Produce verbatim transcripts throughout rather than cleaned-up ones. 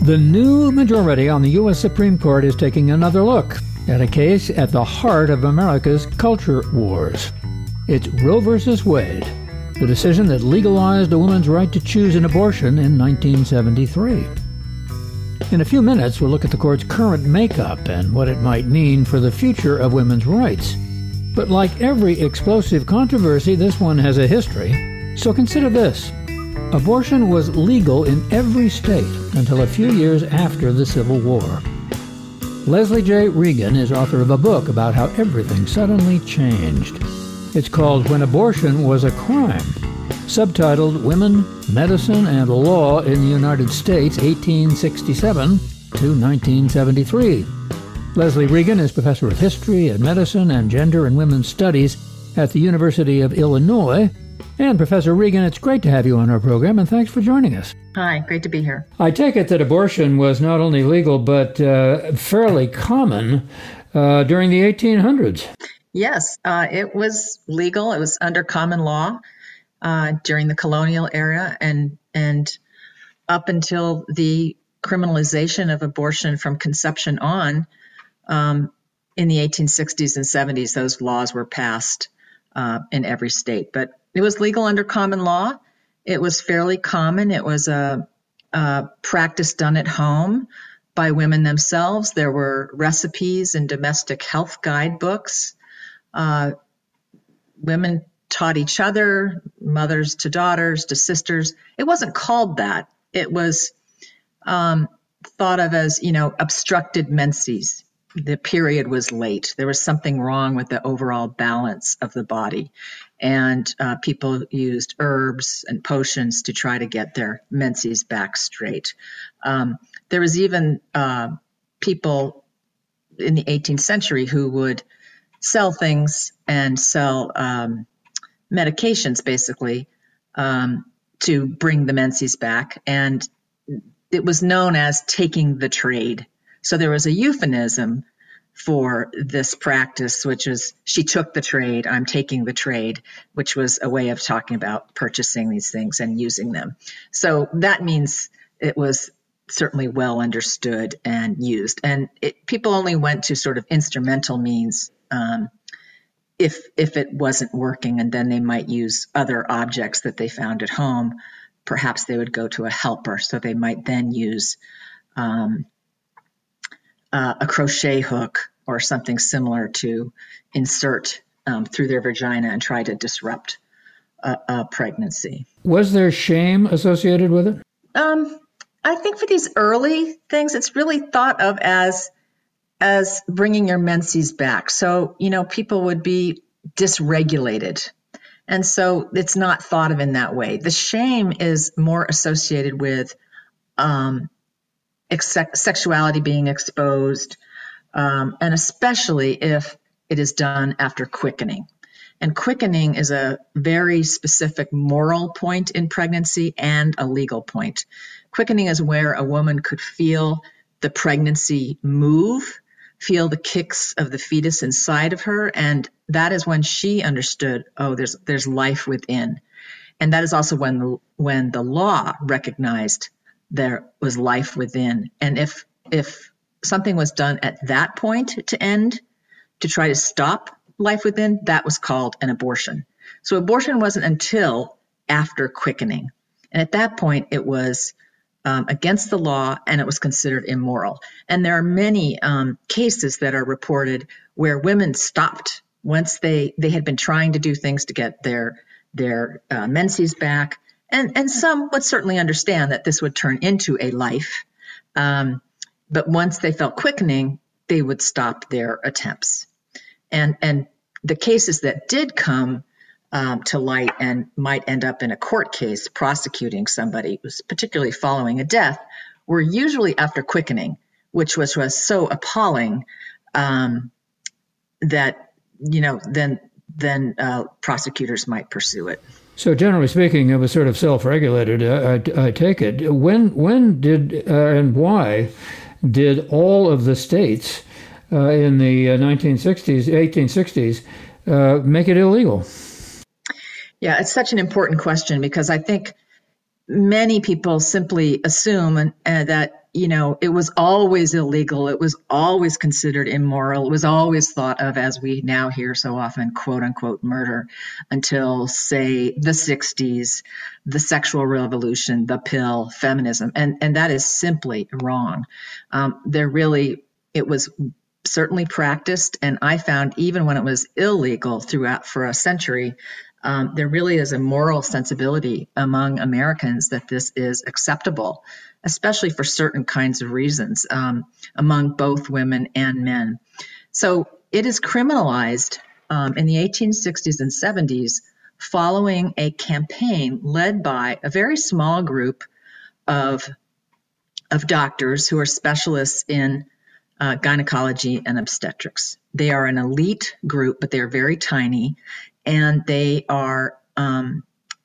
The new majority on the U S Supreme Court is taking another look at a case at the heart of America's culture wars. It's Roe versus Wade, the decision that legalized a woman's right to choose an abortion in nineteen seventy-three. In a few minutes, we'll look at the court's current makeup and what it might mean for the future of women's rights. But like every explosive controversy, this one has a history. So consider this. Abortion was legal in every state until a few years after the Civil War. Leslie J. Regan is author of a book about how everything suddenly changed. It's called When Abortion Was a Crime, subtitled Women, Medicine, and Law in the United States, eighteen sixty-seven to nineteen seventy-three. Leslie Regan is professor of history and medicine and gender and women's studies at the University of Illinois. And Professor Regan, it's great to have you on our program, and thanks for joining us. Hi, great to be here. I take it that abortion was not only legal, but uh, fairly common uh, during the eighteen hundreds. Yes, uh, it was legal. It was under common law uh, during the colonial era, and and up until the criminalization of abortion from conception on um, in the eighteen sixties and seventies, those laws were passed uh, in every state. But it was legal under common law. It was fairly common. It was a, a practice done at home by women themselves. There were recipes and domestic health guidebooks. Uh, women taught each other, mothers to daughters, to sisters. It wasn't called that. It was um, thought of as, you know, obstructed menses. The period was late. There was something wrong with the overall balance of the body. And uh, people used herbs and potions to try to get their menses back straight. Um, there was even uh, people in the eighteenth century who would sell things and sell um, medications, basically, um, to bring the menses back. And it was known as taking the trade. So there was a euphemism for this practice, which is she took the trade, I'm taking the trade, which was a way of talking about purchasing these things and using them. So that means it was certainly well understood and used. And it, people only went to sort of instrumental means um, if if it wasn't working, and then they might use other objects that they found at home. Perhaps they would go to a helper, so they might then use um, uh, a crochet hook or something similar to insert um, through their vagina and try to disrupt a, a pregnancy. Was there shame associated with it? Um, I think for these early things, it's really thought of as as bringing your menses back. So, you know, people would be dysregulated. And so it's not thought of in that way. The shame is more associated with um, ex- sexuality being exposed, um, and especially if it is done after quickening. And quickening is a very specific moral point in pregnancy and a legal point. Quickening is where a woman could feel the pregnancy move, feel the kicks of the fetus inside of her, and that is when she understood, oh, there's there's life within. And that is also when the, when the law recognized there was life within. And if if something was done at that point to end, to try to stop life within, that was called an abortion. So abortion wasn't until after quickening. And at that point, it was um, against the law, and it was considered immoral. And there are many um, cases that are reported where women stopped once they, they had been trying to do things to get their their uh, menses back. And, and some would certainly understand that this would turn into a life. Um, but once they felt quickening, they would stop their attempts. And and the cases that did come um, to light and might end up in a court case prosecuting somebody, was particularly following a death, were usually after quickening, which was, was so appalling um, that, you know, then then uh, prosecutors might pursue it. So generally speaking, it was sort of self-regulated, uh, I, I take it. When, when did uh, and why did all of the states Uh, in the uh, nineteen sixties, eighteen sixties, uh, make it illegal? Yeah, it's such an important question because I think many people simply assume uh, that you know, it was always illegal. It was always considered immoral. It was always thought of, as we now hear so often, quote unquote, murder, until, say, the sixties, the sexual revolution, the pill, feminism. And, and that is simply wrong. Um, there really, it was certainly practiced. And I found even when it was illegal throughout for a century, um, there really is a moral sensibility among Americans that this is acceptable, especially for certain kinds of reasons, um, among both women and men. So it is criminalized um, in the eighteen sixties and seventies following a campaign led by a very small group of, of doctors who are specialists in uh, gynecology and obstetrics. They are an elite group, but they're very tiny, and they are um,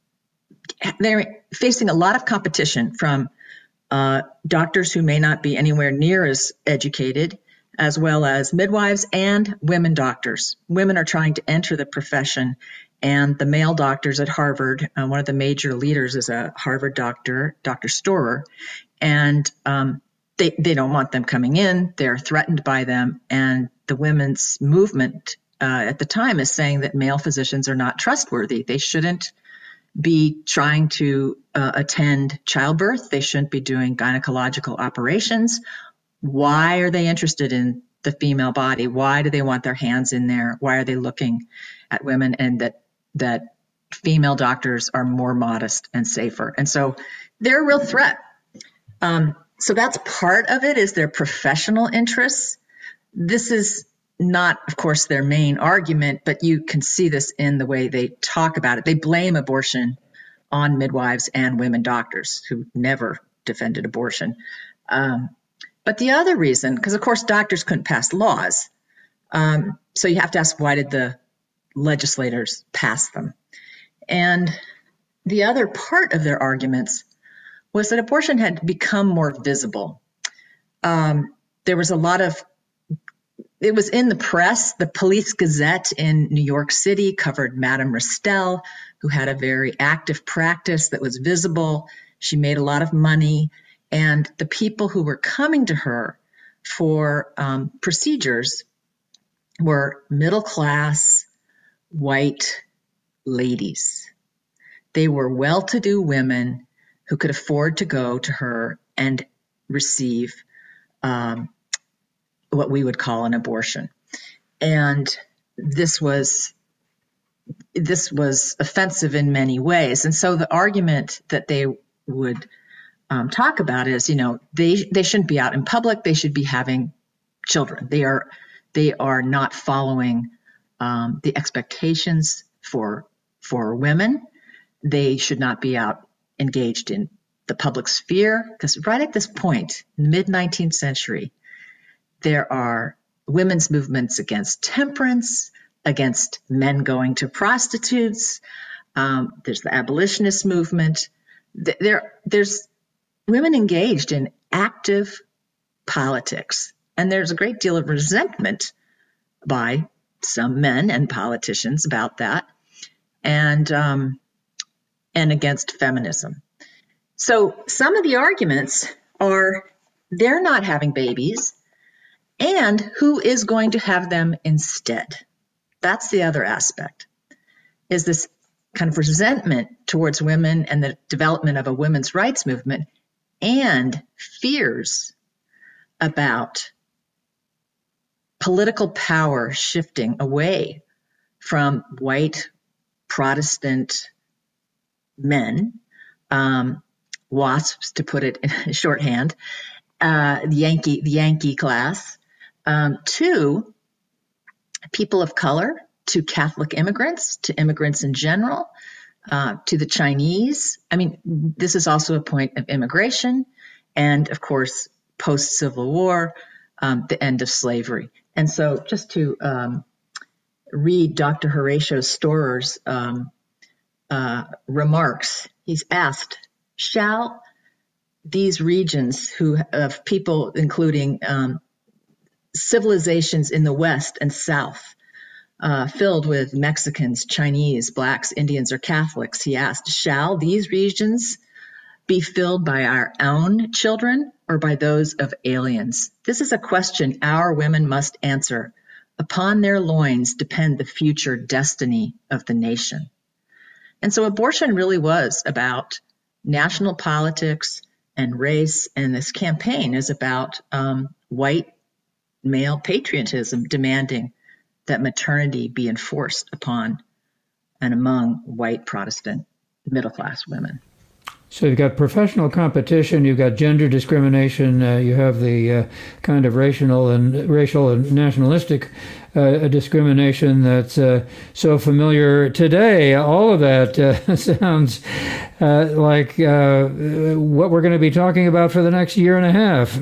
they're facing a lot of competition from Uh, doctors who may not be anywhere near as educated, as well as midwives and women doctors. Women are trying to enter the profession, and the male doctors at Harvard, uh, one of the major leaders is a Harvard doctor, Doctor Storer, and um, they, they don't want them coming in. They're threatened by them, and the women's movement uh, at the time is saying that male physicians are not trustworthy. They shouldn't be trying to uh, attend childbirth. They shouldn't be doing gynecological operations. Why are they interested in the female body? Why do they want their hands in there? Why are they looking at women? And that that female doctors are more modest and safer. And so they're a real threat. Um, so that's part of it, is their professional interests. This is not, of course, their main argument, but you can see this in the way they talk about it. They blame abortion on midwives and women doctors who never defended abortion. Um, but the other reason, because of course doctors couldn't pass laws, um, so you have to ask, why did the legislators pass them? And the other part of their arguments was that abortion had become more visible. Um, there was a lot of It was in the press. The Police Gazette in New York City covered Madame Restell, who had a very active practice that was visible. She made a lot of money. And the people who were coming to her for um, procedures were middle-class, white ladies. They were well-to-do women who could afford to go to her and receive um what we would call an abortion. And this was this was offensive in many ways. And so the argument that they would um, talk about is, you know, they they shouldn't be out in public. They should be having children. They are they are not following um, the expectations for for women. They should not be out engaged in the public sphere, because right at this point, in the mid nineteenth century, there are women's movements against temperance, against men going to prostitutes. Um, there's the abolitionist movement. There, there's women engaged in active politics. And there's a great deal of resentment by some men and politicians about that, and, um, and against feminism. So some of the arguments are, they're not having babies, and who is going to have them instead? That's the other aspect, is this kind of resentment towards women and the development of a women's rights movement, and fears about political power shifting away from white Protestant men, um, WASPs, to put it in shorthand, uh, the Yankee, the Yankee class, um, to people of color, to Catholic immigrants, to immigrants in general, uh, to the Chinese. I mean, this is also a point of immigration, and of course, post-Civil War, um, the end of slavery. And so just to um, read Doctor Horatio Storer's um, uh, remarks, he's asked, shall these regions who of people, including um, civilizations in the West and South, uh, filled with Mexicans, Chinese, Blacks, Indians, or Catholics, he asked, shall these regions be filled by our own children or by those of aliens? This is a question our women must answer. Upon their loins depend the future destiny of the nation. And so abortion really was about national politics and race, and this campaign is about um, white male patriotism demanding that maternity be enforced upon and among white Protestant middle-class women. So you've got professional competition, you've got gender discrimination, uh, you have the uh, kind of racial and racial and nationalistic uh, discrimination that's uh, so familiar today. All of that uh, sounds uh, like uh, what we're going to be talking about for the next year and a half.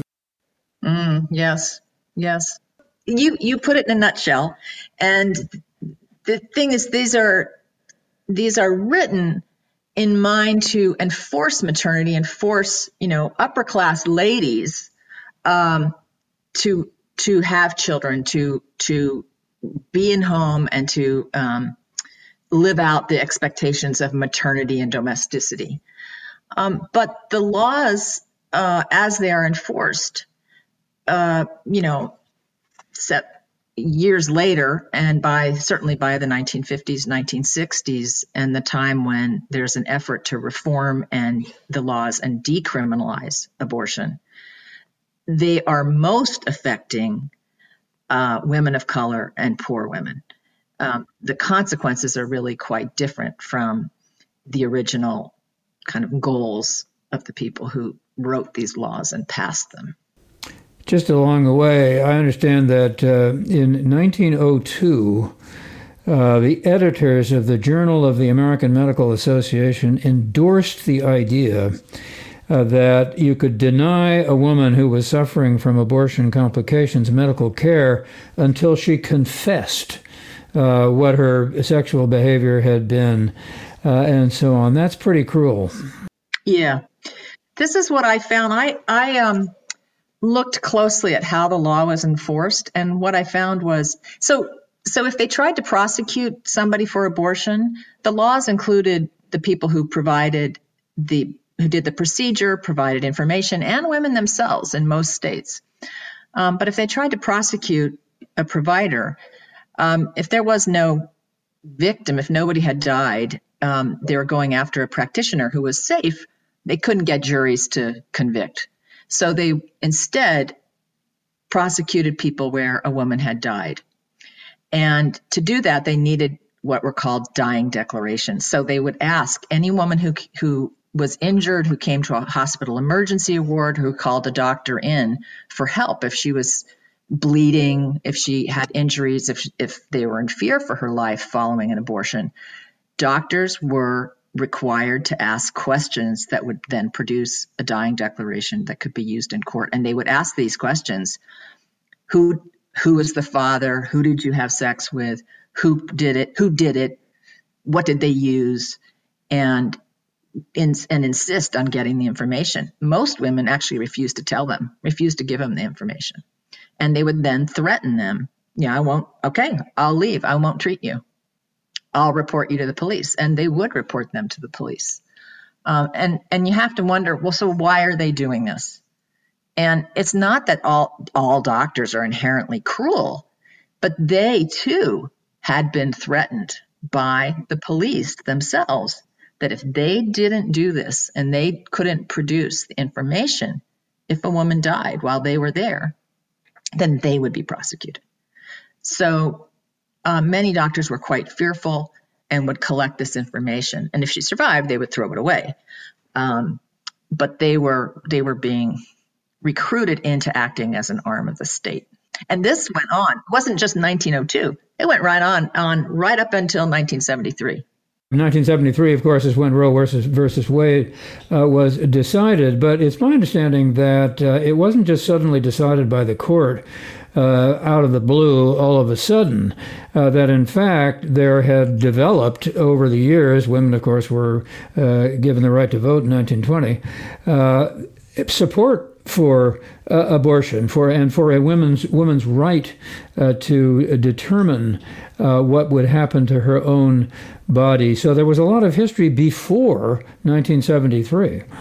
Mm, yes, yes. You you put it in a nutshell, and the thing is, these are these are written in mind to enforce maternity, enforce, you know, upper class ladies um, to to have children, to to be in home and to um, live out the expectations of maternity and domesticity. Um, but the laws, uh, as they are enforced, uh, you know, set years later, and by certainly by the nineteen fifties, nineteen sixties, and the time when there's an effort to reform and the laws and decriminalize abortion, they are most affecting uh, women of color and poor women. Um, the consequences are really quite different from the original kind of goals of the people who wrote these laws and passed them. Just along the way, I understand that uh, in nineteen oh two, uh, the editors of the Journal of the American Medical Association endorsed the idea uh, that you could deny a woman who was suffering from abortion complications medical care until she confessed uh, what her sexual behavior had been, uh, and so on. That's pretty cruel. Yeah. This is what I found. I, I, um, looked closely at how the law was enforced, and what I found was, so so if they tried to prosecute somebody for abortion, the laws included the people who provided the who did the procedure, provided information, and women themselves in most states. Um, but if they tried to prosecute a provider, um, if there was no victim, if nobody had died, um, they were going after a practitioner who was safe. They couldn't get juries to convict. So they instead prosecuted people where a woman had died. And to do that, they needed what were called dying declarations. So they would ask any woman who who was injured, who came to a hospital emergency ward, who called a doctor in for help if she was bleeding, if she had injuries, if if they were in fear for her life following an abortion. Doctors were required to ask questions that would then produce a dying declaration that could be used in court. And they would ask these questions: Who who is the father? Who did you have sex with? Who did it? Who did it? What did they use? And in, and insist on getting the information. Most women actually refused to tell them, refused to give them the information. And they would then threaten them. Yeah, I won't. Okay, I'll leave. I won't treat you. I'll report you to the police. And they would report them to the police. Um, and, and you have to wonder, well, so why are they doing this? And it's not that all, all doctors are inherently cruel, but they too had been threatened by the police themselves that if they didn't do this and they couldn't produce the information, if a woman died while they were there, then they would be prosecuted. So uh, many doctors were quite fearful and would collect this information. And if she survived, they would throw it away. Um, but they were they were being recruited into acting as an arm of the state. And this went on. It wasn't just nineteen oh two. It went right on, on right up until nineteen seventy-three. nineteen seventy-three, of course, is when Roe versus, versus Wade uh, was decided. But it's my understanding that uh, it wasn't just suddenly decided by the court uh, out of the blue all of a sudden, uh, that in fact there had developed over the years, women, of course, were uh, given the right to vote in nineteen twenty, uh, support for uh, abortion, for and for a woman's woman's right uh, to determine uh, what would happen to her own body. So there was a lot of history before nineteen seventy-three.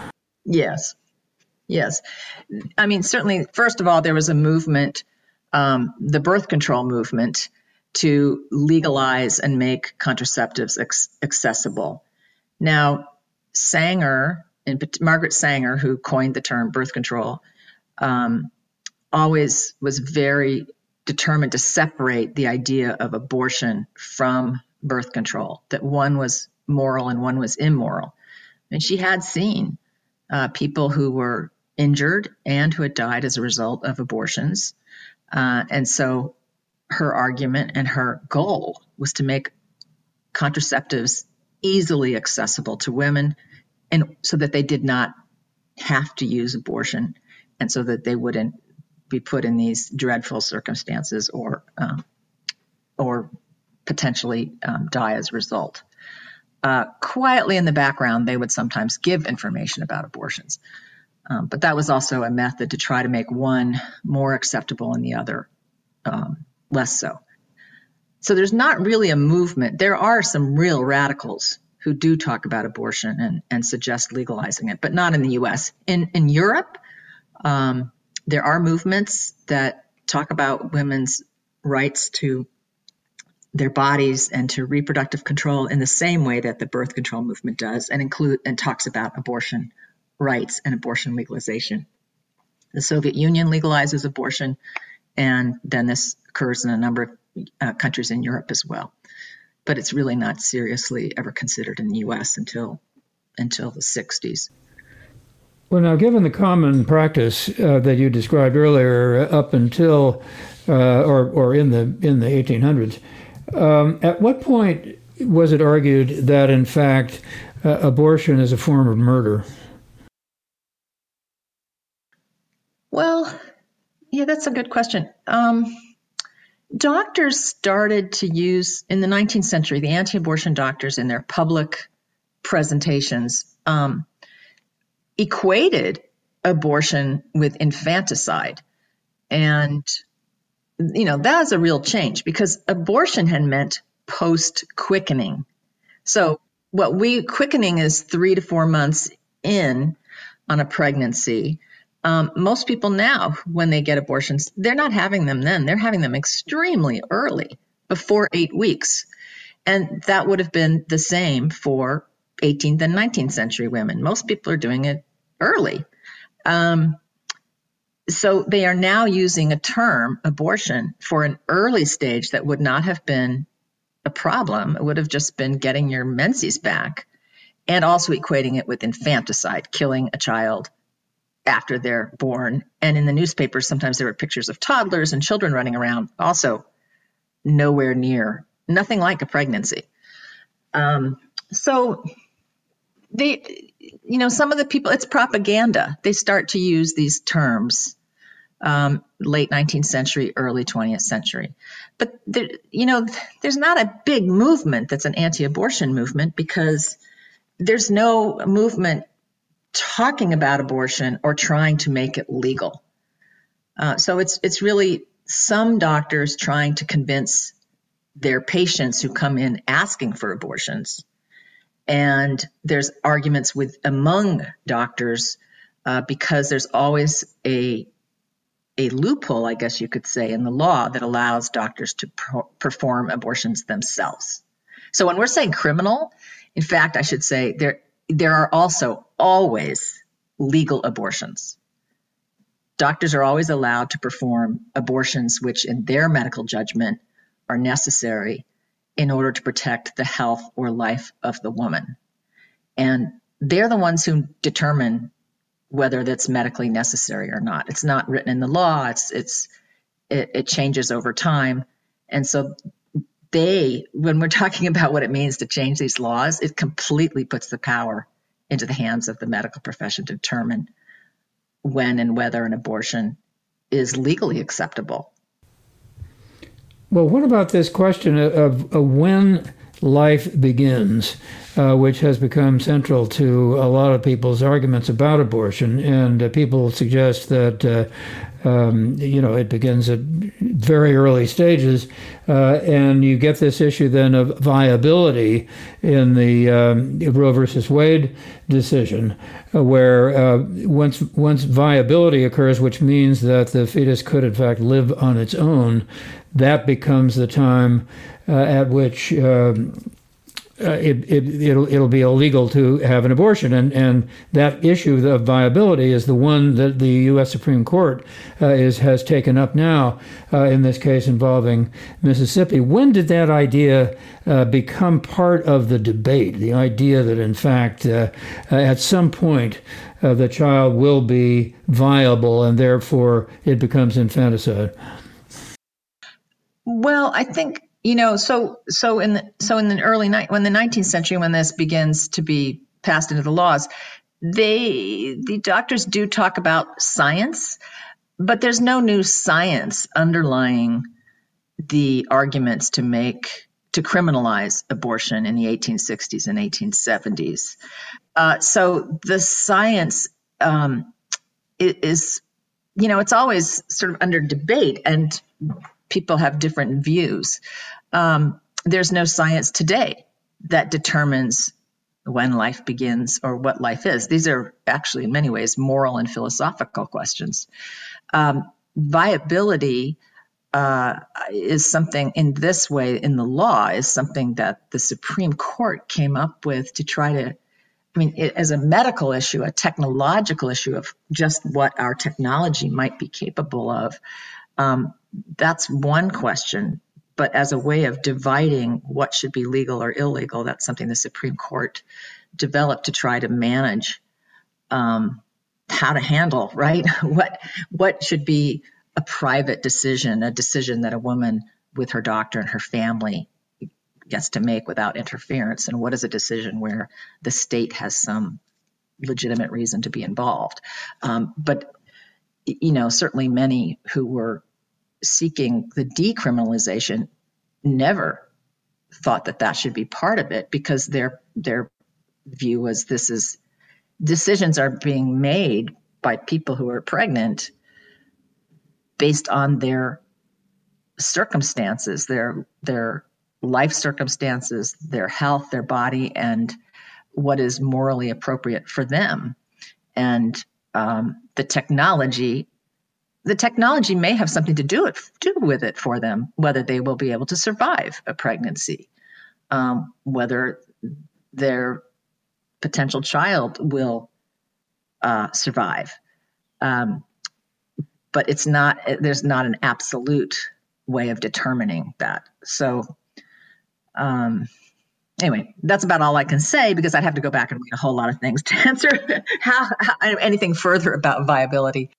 Yes. Yes. I mean, certainly, first of all, there was a movement, um, the birth control movement, to legalize and make contraceptives ex- accessible. Now, Sanger, and Margaret Sanger, who coined the term birth control, um, always was very determined to separate the idea of abortion from birth control, that one was moral and one was immoral. And she had seen uh, people who were injured and who had died as a result of abortions. Uh, and so her argument and her goal was to make contraceptives easily accessible to women, and so that they did not have to use abortion, and so that they wouldn't be put in these dreadful circumstances or um, or potentially um, die as a result. Uh, quietly in the background, they would sometimes give information about abortions. Um, but that was also a method to try to make one more acceptable and the other um, less so. So there's not really a movement. There are some real radicals who do talk about abortion and, and suggest legalizing it, but not in the U S. In, in Europe, um, there are movements that talk about women's rights to their bodies and to reproductive control in the same way that the birth control movement does, and include and talks about abortion rights and abortion legalization. The Soviet Union legalizes abortion, and then this occurs in a number of uh, countries in Europe as well. But it's really not seriously ever considered in the U S until until the sixties. Well, now, given the common practice uh, that you described earlier, up until uh, or or in the in the eighteen hundreds, um, at what point was it argued that, in fact, uh, abortion is a form of murder? Well, yeah, that's a good question. Um, doctors started to use, in the nineteenth century, the anti-abortion doctors in their public presentations um, equated abortion with infanticide. And, you know, that was a real change, because abortion had meant post-quickening. So what we, quickening is three to four months in on a pregnancy. Um, most people now, when they get abortions, they're not having them then. They're having them extremely early, before eight weeks. And that would have been the same for eighteenth and nineteenth century women. Most people are doing it early. Um, so they are now using a term, abortion, for an early stage that would not have been a problem. It would have just been getting your menses back, and also equating it with infanticide, killing a child after they're born. And in the newspapers, sometimes there were pictures of toddlers and children running around, also nowhere near, nothing like a pregnancy. Um, so they, you know, some of the people, it's propaganda. They start to use these terms um, late nineteenth century, early twentieth century. But, there, you know, there's not a big movement that's an anti-abortion movement, because there's no movement talking about abortion or trying to make it legal. Uh, so it's it's really some doctors trying to convince their patients who come in asking for abortions. And there's arguments with among doctors uh, because there's always a a loophole, I guess you could say, in the law that allows doctors to pro- perform abortions themselves. So when we're saying criminal, in fact, I should say there there are also always legal abortions. Doctors are always allowed to perform abortions which, in their medical judgment, are necessary in order to protect the health or life of the woman. And they're the ones who determine whether that's medically necessary or not. It's not written in the law. It's it's it, it changes over time. And so they, when we're talking about what it means to change these laws, it completely puts the power into the hands of the medical profession to determine when and whether an abortion is legally acceptable. Well, what about this question of, of when life begins, uh, which has become central to a lot of people's arguments about abortion? And uh, people suggest that uh, Um, you know, it begins at very early stages, uh, and you get this issue then of viability in the um, Roe versus Wade decision, uh, where uh, once once viability occurs, which means that the fetus could in fact live on its own, that becomes the time uh, at which um, Uh, it, it, it'll, it'll be illegal to have an abortion. And, and that issue of viability is the one that the U S Supreme Court uh, is, has taken up now, uh, in this case involving Mississippi. When did that idea uh, become part of the debate, the idea that, in fact, uh, at some point uh, the child will be viable and therefore it becomes infanticide? Well, I think You know, so so in the, so in the early ni- when the nineteenth century, when this begins to be passed into the laws, they the doctors do talk about science, but there's no new science underlying the arguments to make to criminalize abortion in the eighteen sixties and eighteen seventies. Uh, so the science um, is, you know, it's always sort of under debate, and people have different views. Um, there's no science today that determines when life begins or what life is. These are actually, in many ways, moral and philosophical questions. Um, viability uh, is something in this way in the law is something that the Supreme Court came up with to try to, I mean, it, as a medical issue, a technological issue of just what our technology might be capable of. Um, that's one question. But as a way of dividing what should be legal or illegal, that's something the Supreme Court developed to try to manage um, how to handle, right? What what should be a private decision, a decision that a woman with her doctor and her family gets to make without interference, and what is a decision where the state has some legitimate reason to be involved. Um, but, you know, certainly many who were seeking the decriminalization never thought that that should be part of it, because their their view was this is decisions are being made by people who are pregnant based on their circumstances, their their life circumstances, their health, their body, and what is morally appropriate for them. And um, the technology The technology may have something to do, it, do with it for them, whether they will be able to survive a pregnancy, um, whether their potential child will uh, survive. Um, but it's not, there's not an absolute way of determining that. So um, anyway, that's about all I can say, because I'd have to go back and read a whole lot of things to answer how, how anything further about viability.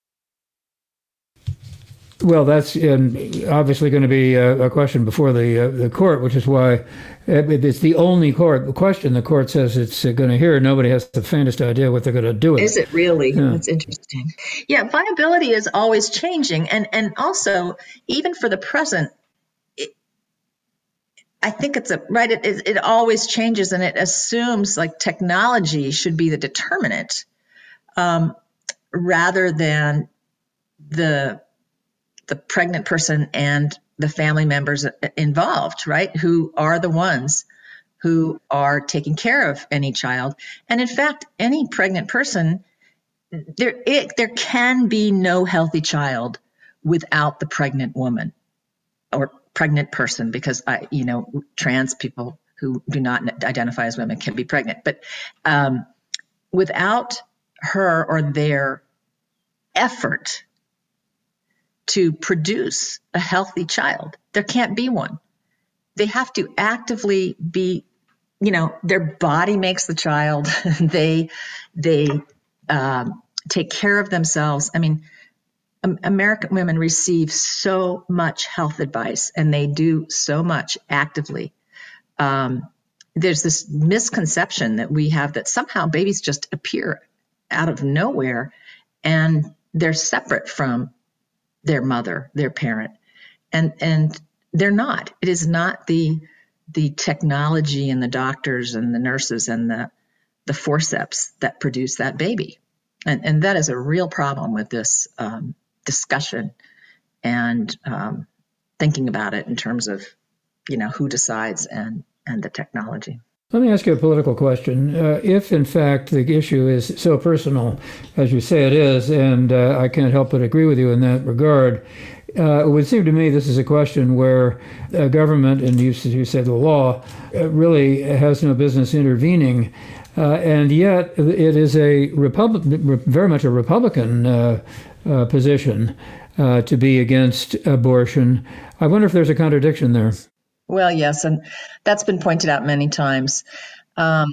Well, that's um, obviously going to be a, a question before the uh, the court, which is why it's the only court question the court says it's uh, going to hear. Nobody has the faintest idea what they're going to do with it. Is it really? Yeah. That's interesting. Yeah, viability is always changing. And, and also, even for the present, it, I think it's a, right, it, it, it always changes, and it assumes like technology should be the determinant um, rather than the the pregnant person and the family members involved, right? Who are the ones who are taking care of any child. And in fact, any pregnant person, there, it, there can be no healthy child without the pregnant woman or pregnant person, because I, you know, trans people who do not identify as women can be pregnant, but um, without her or their effort to produce a healthy child, there can't be one. They have to actively be, you know, their body makes the child. they they um, take care of themselves. I mean, um, American women receive so much health advice, and they do so much actively. Um, there's this misconception that we have that somehow babies just appear out of nowhere, and they're separate from their mother, their parent, and and they're not. It is not the the technology and the doctors and the nurses and the the forceps that produce that baby, and and that is a real problem with this um, discussion and um, thinking about it in terms of, you know, who decides and, and the technology. Let me ask you a political question. Uh, if, in fact, the issue is so personal, as you say it is, and uh, I can't help but agree with you in that regard, uh, it would seem to me this is a question where uh, government, and you, you said the law, uh, really has no business intervening. Uh, and yet it is a Republic, very much a Republican uh, uh, position uh, to be against abortion. I wonder if there's a contradiction there. Well, yes, and that's been pointed out many times, um,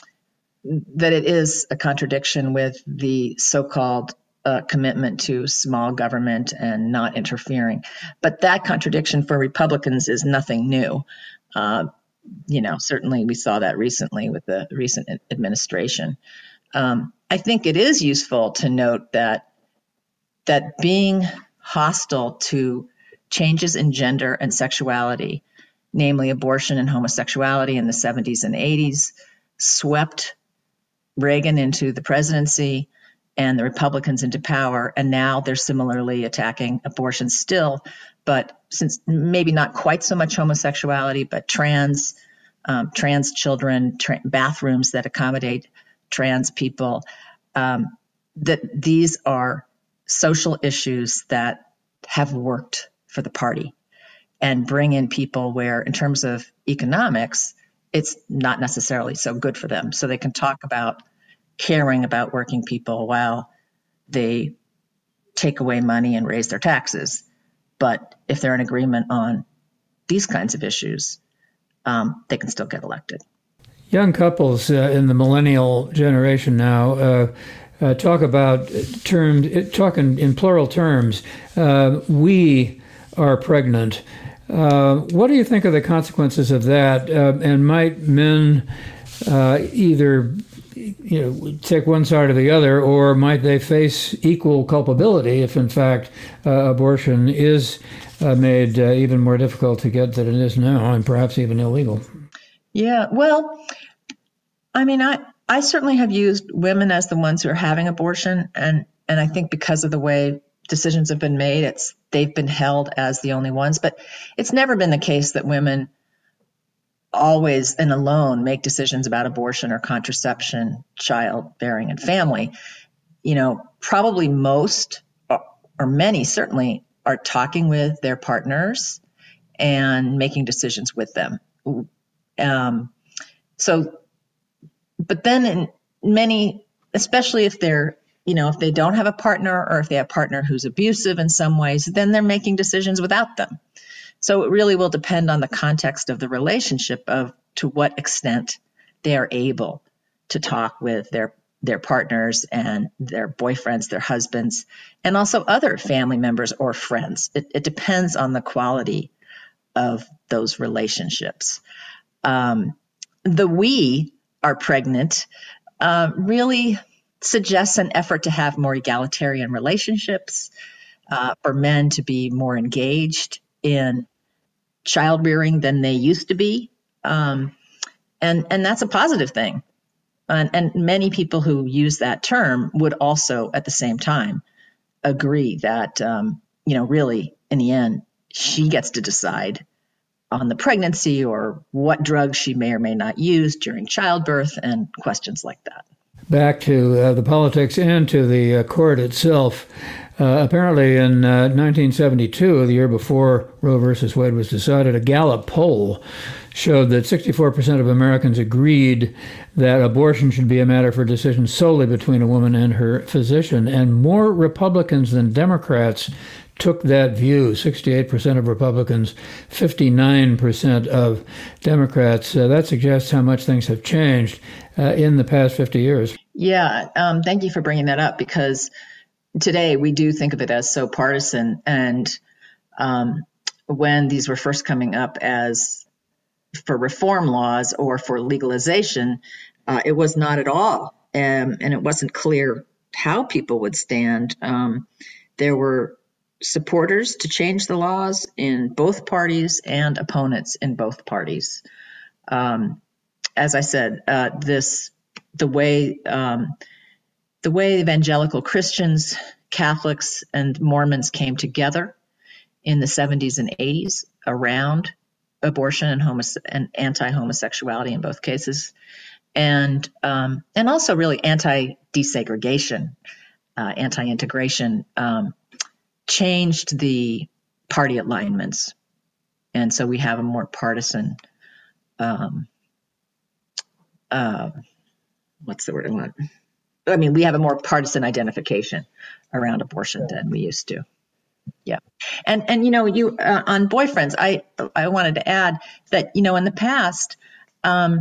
that it is a contradiction with the so-called uh, commitment to small government and not interfering. But that contradiction for Republicans is nothing new. Uh, you know, certainly we saw that recently with the recent administration. Um, I think it is useful to note that that being hostile to changes in gender and sexuality, namely abortion and homosexuality in the seventies and eighties, swept Reagan into the presidency and the Republicans into power. And now they're similarly attacking abortion still, but since maybe not quite so much homosexuality, but trans, um, trans children, tra- bathrooms that accommodate trans people, um, that these are social issues that have worked for the party and bring in people where, in terms of economics, it's not necessarily so good for them. So they can talk about caring about working people while they take away money and raise their taxes. But if they're in agreement on these kinds of issues, um, they can still get elected. Young couples uh, in the millennial generation now uh, uh, talk about termed, talk in, in plural terms. Uh, we are pregnant. Uh, what do you think of the consequences of that? Uh, and might men uh, either, you know, take one side or the other, or might they face equal culpability if, in fact, uh, abortion is uh, made uh, even more difficult to get than it is now, and perhaps even illegal? Yeah, well, I mean, I, I certainly have used women as the ones who are having abortion, and, and I think because of the way decisions have been made, it's they've been held as the only ones. But it's never been the case that women always and alone make decisions about abortion or contraception, childbearing, and family. You know, probably most or many certainly are talking with their partners and making decisions with them. Um, so, but then in many, especially if they're, you know, if they don't have a partner or if they have a partner who's abusive in some ways, then they're making decisions without them. So it really will depend on the context of the relationship of to what extent they are able to talk with their their partners and their boyfriends, their husbands, and also other family members or friends. It, it depends on the quality of those relationships. Um, the we are pregnant uh, really suggests an effort to have more egalitarian relationships, uh, for men to be more engaged in child rearing than they used to be. Um, and, and that's a positive thing. And, and many people who use that term would also at the same time agree that, um, you know, really in the end, she gets to decide on the pregnancy or what drugs she may or may not use during childbirth and questions like that. Back to uh, the politics and to the uh, court itself. Uh, apparently in uh, nineteen seventy-two, the year before Roe versus Wade was decided, a Gallup poll showed that sixty-four percent of Americans agreed that abortion should be a matter for decision solely between a woman and her physician. And more Republicans than Democrats took that view. sixty-eight percent of Republicans, fifty-nine percent of Democrats. Uh, that suggests how much things have changed uh, in the past fifty years. Yeah, um, thank you for bringing that up, because today we do think of it as so partisan. And um, when these were first coming up as for reform laws or for legalization, uh, it was not at all. Um, and it wasn't clear how people would stand. Um, there were supporters to change the laws in both parties and opponents in both parties. Um, as I said, uh, this the way um, the way evangelical Christians Catholics and Mormons came together in the seventies and eighties around abortion and, homose- and anti-homosexuality in both cases, and um, and also really anti-desegregation, uh, anti-integration, um, changed the party alignments. And so we have a more partisan, um, uh, what's the word I want? I mean, we have a more partisan identification around abortion than we used to. Yeah. And, and you know, you uh, on boyfriends, I I wanted to add that, you know, in the past, um,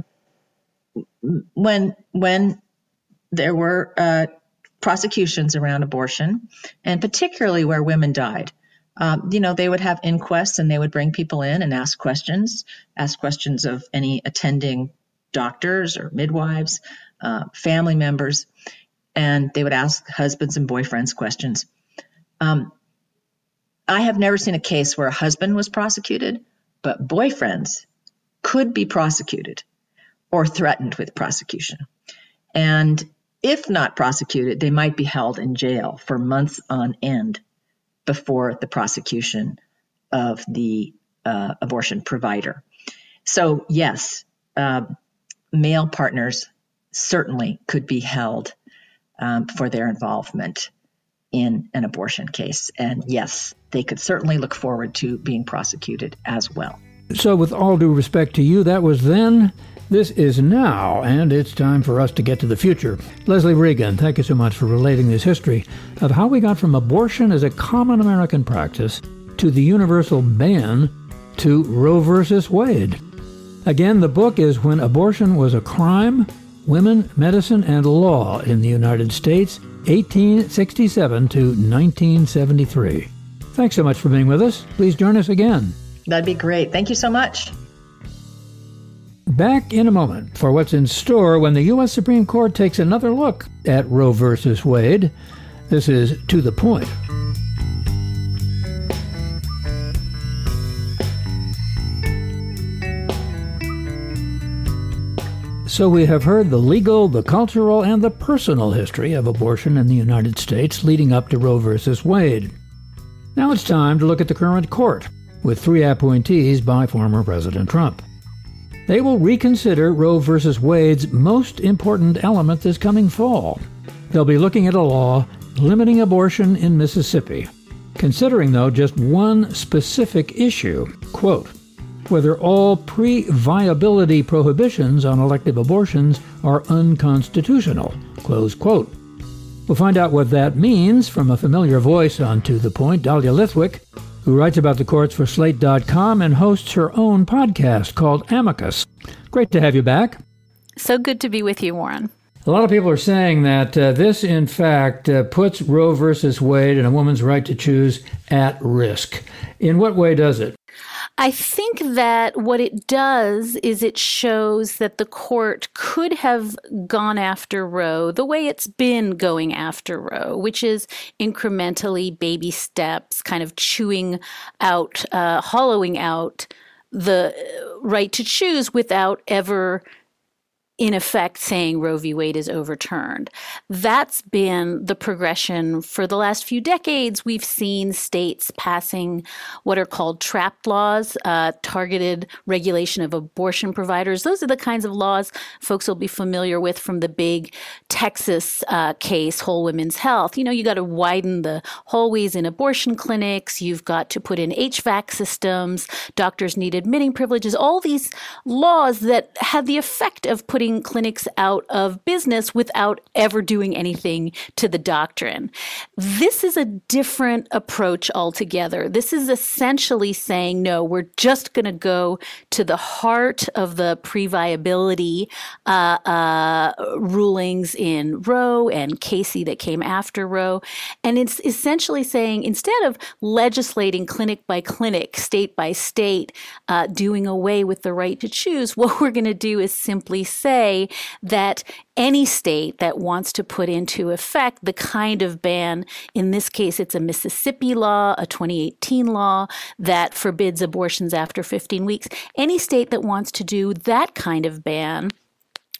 when when there were uh, prosecutions around abortion, and particularly where women died, um, you know, they would have inquests and they would bring people in and ask questions, ask questions of any attending doctors or midwives, uh, family members, and they would ask husbands and boyfriends questions. Um, I have never seen a case where a husband was prosecuted, but boyfriends could be prosecuted or threatened with prosecution. And if not prosecuted, they might be held in jail for months on end before the prosecution of the uh, abortion provider. So yes, uh, male partners certainly could be held um, for their involvement in an abortion case. And yes, they could certainly look forward to being prosecuted as well. So with all due respect to you, that was then, this is now, and it's time for us to get to the future. Leslie Regan, thank you so much for relating this history of how we got from abortion as a common American practice to the universal ban to Roe versus Wade. Again, the book is When Abortion Was a Crime, Women, Medicine, and Law in the United States, eighteen sixty-seven to nineteen seventy-three. Thanks so much for being with us. Please join us again. That'd be great. Thank you so much. Back in a moment for what's in store when the U S Supreme Court takes another look at Roe versus Wade. This is To the Point. So we have heard the legal, the cultural, and the personal history of abortion in the United States leading up to Roe versus Wade. Now it's time to look at the current court, with three appointees by former President Trump. They will reconsider Roe versus Wade's most important element this coming fall. They'll be looking at a law limiting abortion in Mississippi, considering, though, just one specific issue, quote, whether all pre-viability prohibitions on elective abortions are unconstitutional, close quote. We'll find out what that means from a familiar voice on To the Point, Dahlia Lithwick, who writes about the courts for Slate dot com and hosts her own podcast called Amicus. Great to have you back. So good to be with you, Warren. A lot of people are saying that uh, this, in fact, uh, puts Roe versus Wade and a woman's right to choose at risk. In what way does it? I think that what it does is it shows that the court could have gone after Roe the way it's been going after Roe, which is incrementally, baby steps, kind of chewing out, uh, hollowing out the right to choose without ever, in effect, saying Roe v. Wade is overturned. That's been the progression for the last few decades. We've seen states passing what are called TRAP laws, uh, targeted regulation of abortion providers. Those are the kinds of laws folks will be familiar with from the big Texas uh, case, Whole Women's Health. You know, you got to widen the hallways in abortion clinics. You've got to put in H V A C systems. Doctors need admitting privileges. All these laws that had the effect of putting clinics out of business without ever doing anything to the doctrine. This is a different approach altogether. This is essentially saying, no, we're just going to go to the heart of the pre-viability uh, uh, rulings in Roe and Casey that came after Roe. And it's essentially saying, instead of legislating clinic by clinic, state by state, uh, doing away with the right to choose, what we're going to do is simply say that any state that wants to put into effect the kind of ban, in this case, it's a Mississippi law, a twenty eighteen law that forbids abortions after fifteen weeks, any state that wants to do that kind of ban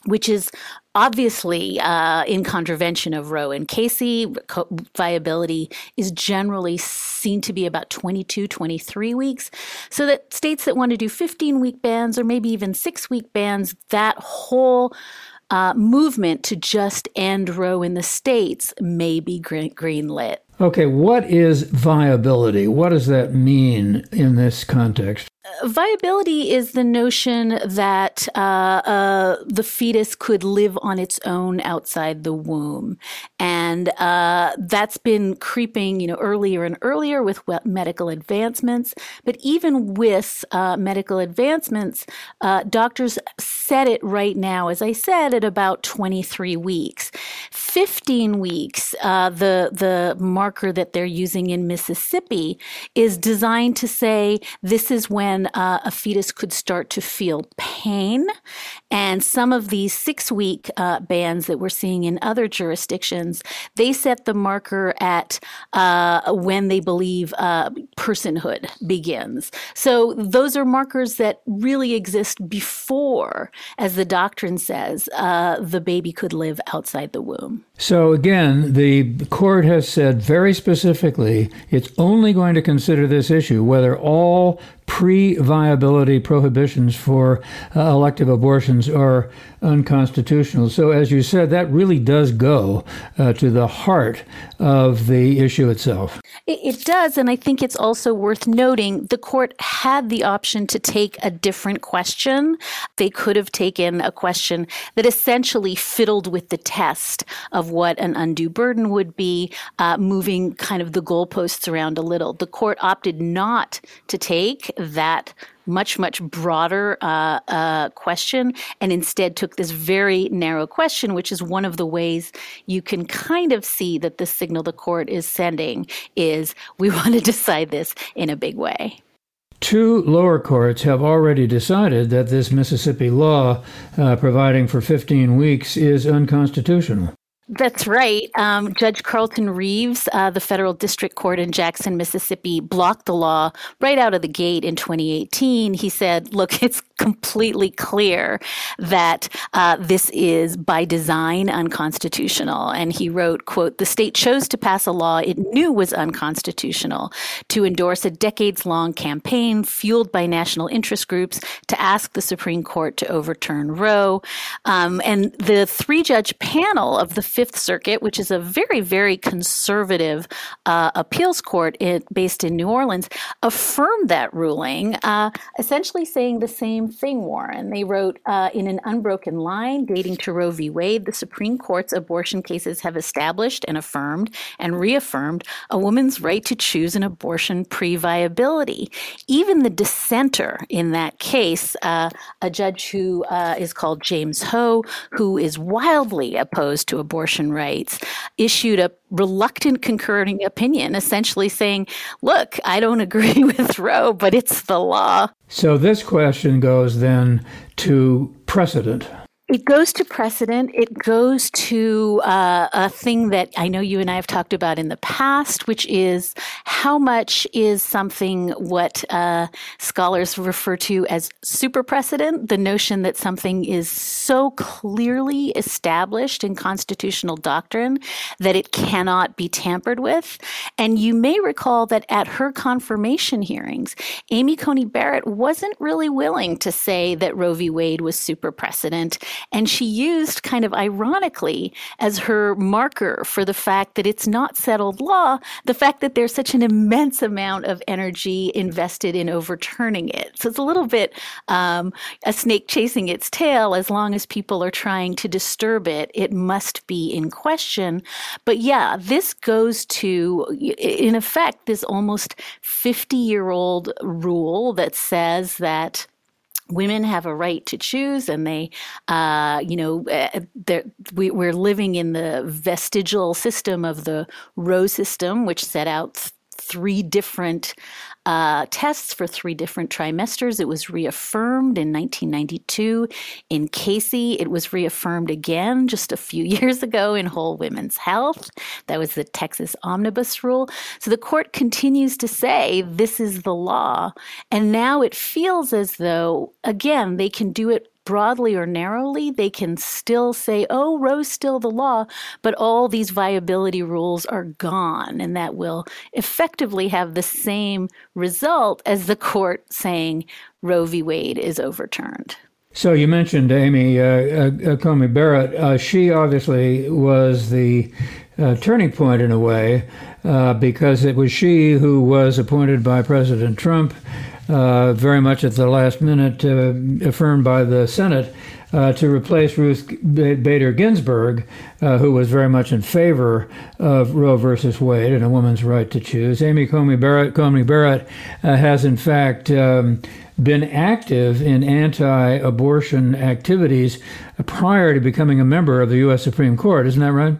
which is obviously uh, in contravention of Roe and Casey. Co- viability is generally seen to be about twenty-two, twenty-three weeks. So that states that want to do fifteen-week bans or maybe even six-week bans, that whole uh, movement to just end Roe in the states may be green- greenlit. Okay, what is viability? What does that mean in this context? Viability is the notion that uh, uh, the fetus could live on its own outside the womb. And uh, that's been creeping, you know, earlier and earlier with medical advancements. But even with uh, medical advancements, uh, doctors set it right now, as I said, at about twenty-three weeks. fifteen weeks, uh, the, the marker that they're using in Mississippi, is designed to say this is when Uh, a fetus could start to feel pain. And some of these six-week uh, bans that we're seeing in other jurisdictions, they set the marker at uh, when they believe uh, personhood begins. So those are markers that really exist before, as the doctrine says, uh, the baby could live outside the womb. So again, the court has said very specifically it's only going to consider this issue, whether all pre-viability prohibitions for uh, elective abortions are unconstitutional. So as you said, that really does go uh, to the heart of the issue itself. It, it does, and I think it's also worth noting the court had the option to take a different question. They could have taken a question that essentially fiddled with the test of what an undue burden would be, uh, moving kind of the goalposts around a little. The court opted not to take that much, much broader uh, uh, question, and instead took this very narrow question, which is one of the ways you can kind of see that the signal the court is sending is we want to decide this in a big way. Two lower courts have already decided that this Mississippi law uh, providing for fifteen weeks is unconstitutional. That's right. Um, Judge Carlton Reeves, uh, the federal district court in Jackson, Mississippi, blocked the law right out of the gate in twenty eighteen. He said, look, it's completely clear that uh, this is by design unconstitutional. And he wrote, quote, the state chose to pass a law it knew was unconstitutional to endorse a decades-long campaign fueled by national interest groups to ask the Supreme Court to overturn Roe. Um, and the three-judge panel of the Fifth Circuit, which is a very, very conservative uh, appeals court in, based in New Orleans, affirmed that ruling, uh, essentially saying the same thing, Warren. They wrote, uh, in an unbroken line dating to Roe v. Wade, the Supreme Court's abortion cases have established and affirmed and reaffirmed a woman's right to choose an abortion pre-viability. Even the dissenter in that case, uh, a judge who uh, is called James Ho, who is wildly opposed to abortion rights, issued a reluctant concurring opinion, essentially saying, look, I don't agree with Roe, but it's the law. So this question goes then to precedent. It goes to precedent. It goes to uh, a thing that I know you and I have talked about in the past, which is how much is something what uh, scholars refer to as super precedent, the notion that something is so clearly established in constitutional doctrine that it cannot be tampered with. And you may recall that at her confirmation hearings, Amy Coney Barrett wasn't really willing to say that Roe v. Wade was super precedent. And she used kind of ironically as her marker for the fact that it's not settled law, the fact that there's such an immense amount of energy invested in overturning it. So it's a little bit um, a snake chasing its tail. As long as people are trying to disturb it, it must be in question. But yeah, this goes to, in effect, this almost fifty-year-old rule that says that women have a right to choose, and they, uh, you know, we, we're living in the vestigial system of the Roe system, which set out th- three different uh, tests for three different trimesters. It was reaffirmed in nineteen ninety-two in Casey. It was reaffirmed again just a few years ago in Whole Women's Health. That was the Texas Omnibus Rule. So the court continues to say this is the law. And now it feels as though, again, they can do it broadly or narrowly, they can still say, oh, Roe's still the law, but all these viability rules are gone. And that will effectively have the same result as the court saying Roe v. Wade is overturned. So you mentioned Amy uh, uh, Coney Barrett. Uh, she obviously was the uh, turning point in a way uh, because it was she who was appointed by President Trump uh, very much at the last minute, uh, affirmed by the Senate, uh, to replace Ruth Bader Ginsburg, uh, who was very much in favor of Roe versus Wade and a woman's right to choose. Amy Coney Barrett, Coney Barrett uh, has in fact um, been active in anti-abortion activities prior to becoming a member of the U S Supreme Court. Isn't that right?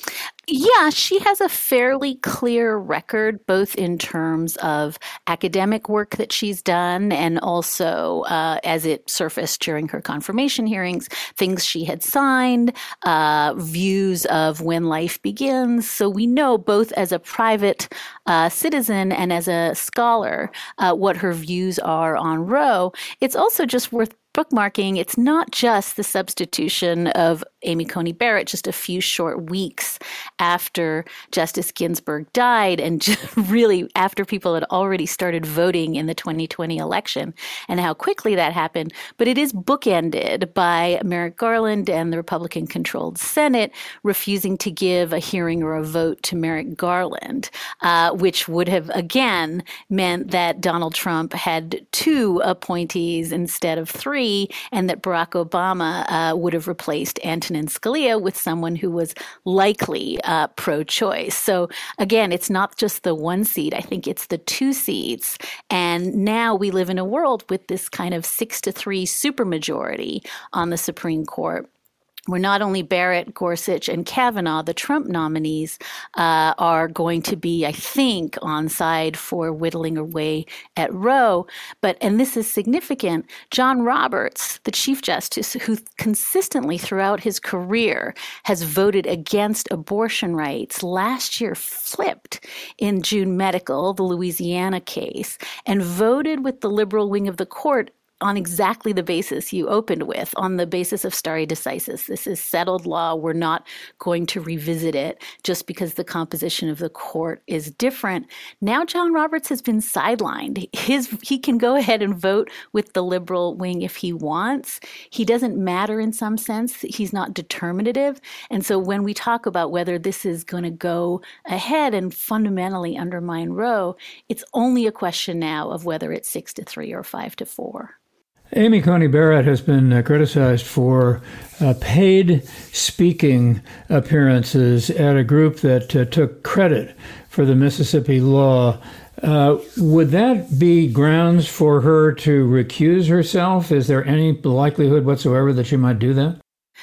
Yeah, she has a fairly clear record, both in terms of academic work that she's done and also, uh, as it surfaced during her confirmation hearings, things she had signed, uh, views of when life begins. So we know both as a private uh, citizen and as a scholar uh, what her views are on Roe. It's also just worth bookmarking. It's not just the substitution of Amy Coney Barrett just a few short weeks after Justice Ginsburg died and just really after people had already started voting in the twenty twenty election and how quickly that happened. But it is bookended by Merrick Garland and the Republican-controlled Senate refusing to give a hearing or a vote to Merrick Garland, uh, which would have, again, meant that Donald Trump had two appointees instead of three, and that Barack Obama uh, would have replaced Antonin Scalia with someone who was likely uh, pro-choice. So again, it's not just the one seat. I think it's the two seats. And now we live in a world with this kind of six to three supermajority on the Supreme Court, where not only Barrett, Gorsuch, and Kavanaugh, the Trump nominees, uh, are going to be, I think, on side for whittling away at Roe. But, and this is significant, John Roberts, the Chief Justice, who consistently throughout his career has voted against abortion rights, last year flipped in June Medical, the Louisiana case, and voted with the liberal wing of the court on exactly the basis you opened with, on the basis of stare decisis. This is settled law. We're not going to revisit it just because the composition of the court is different. Now John Roberts has been sidelined. His, he can go ahead and vote with the liberal wing if he wants. He doesn't matter in some sense. He's not determinative. And so when we talk about whether this is going to go ahead and fundamentally undermine Roe, it's only a question now of whether it's six to three or five to four. Amy Coney Barrett has been uh, criticized for uh, paid speaking appearances at a group that uh, took credit for the Mississippi law. Uh, would that be grounds for her to recuse herself? Is there any likelihood whatsoever that she might do that?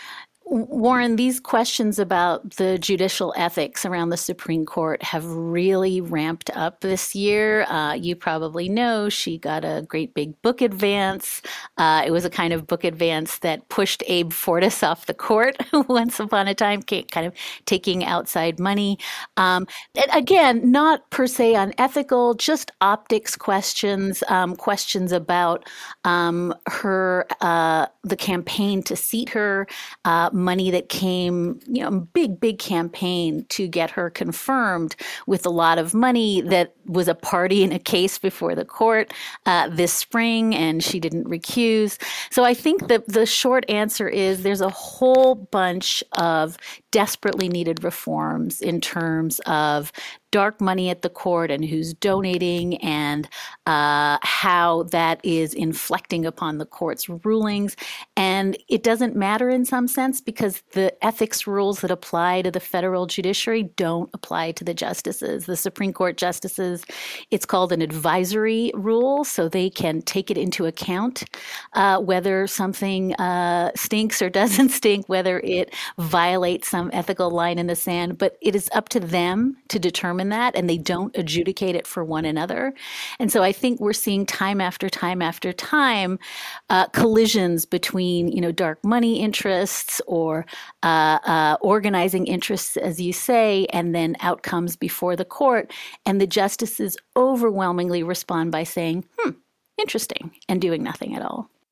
Warren, these questions about the judicial ethics around the Supreme Court have really ramped up this year. Uh, you probably know she got a great big book advance. Uh, it was a kind of book advance that pushed Abe Fortas off the court once upon a time, kind of taking outside money. Um, again, not per se unethical, just optics questions, um, questions about um, her, uh, the campaign to seat her, uh, money that came, you know, big, big campaign to get her confirmed with a lot of money that was a party in a case before the court uh, this spring, and she didn't recuse. So I think that the short answer is there's a whole bunch of desperately needed reforms in terms of dark money at the court and who's donating and uh, how that is inflecting upon the court's rulings. And it doesn't matter in some sense because the ethics rules that apply to the federal judiciary don't apply to the justices. The Supreme Court justices, it's called an advisory rule, so they can take it into account uh, whether something uh, stinks or doesn't stink, whether it violates some ethical line in the sand, but it is up to them to determine that, and they don't adjudicate it for one another. And so I think we're seeing time after time after time uh, collisions between, you know, dark money interests or uh, uh, organizing interests, as you say, and then outcomes before the court. And the justices overwhelmingly respond by saying, hmm, interesting, and doing nothing at all.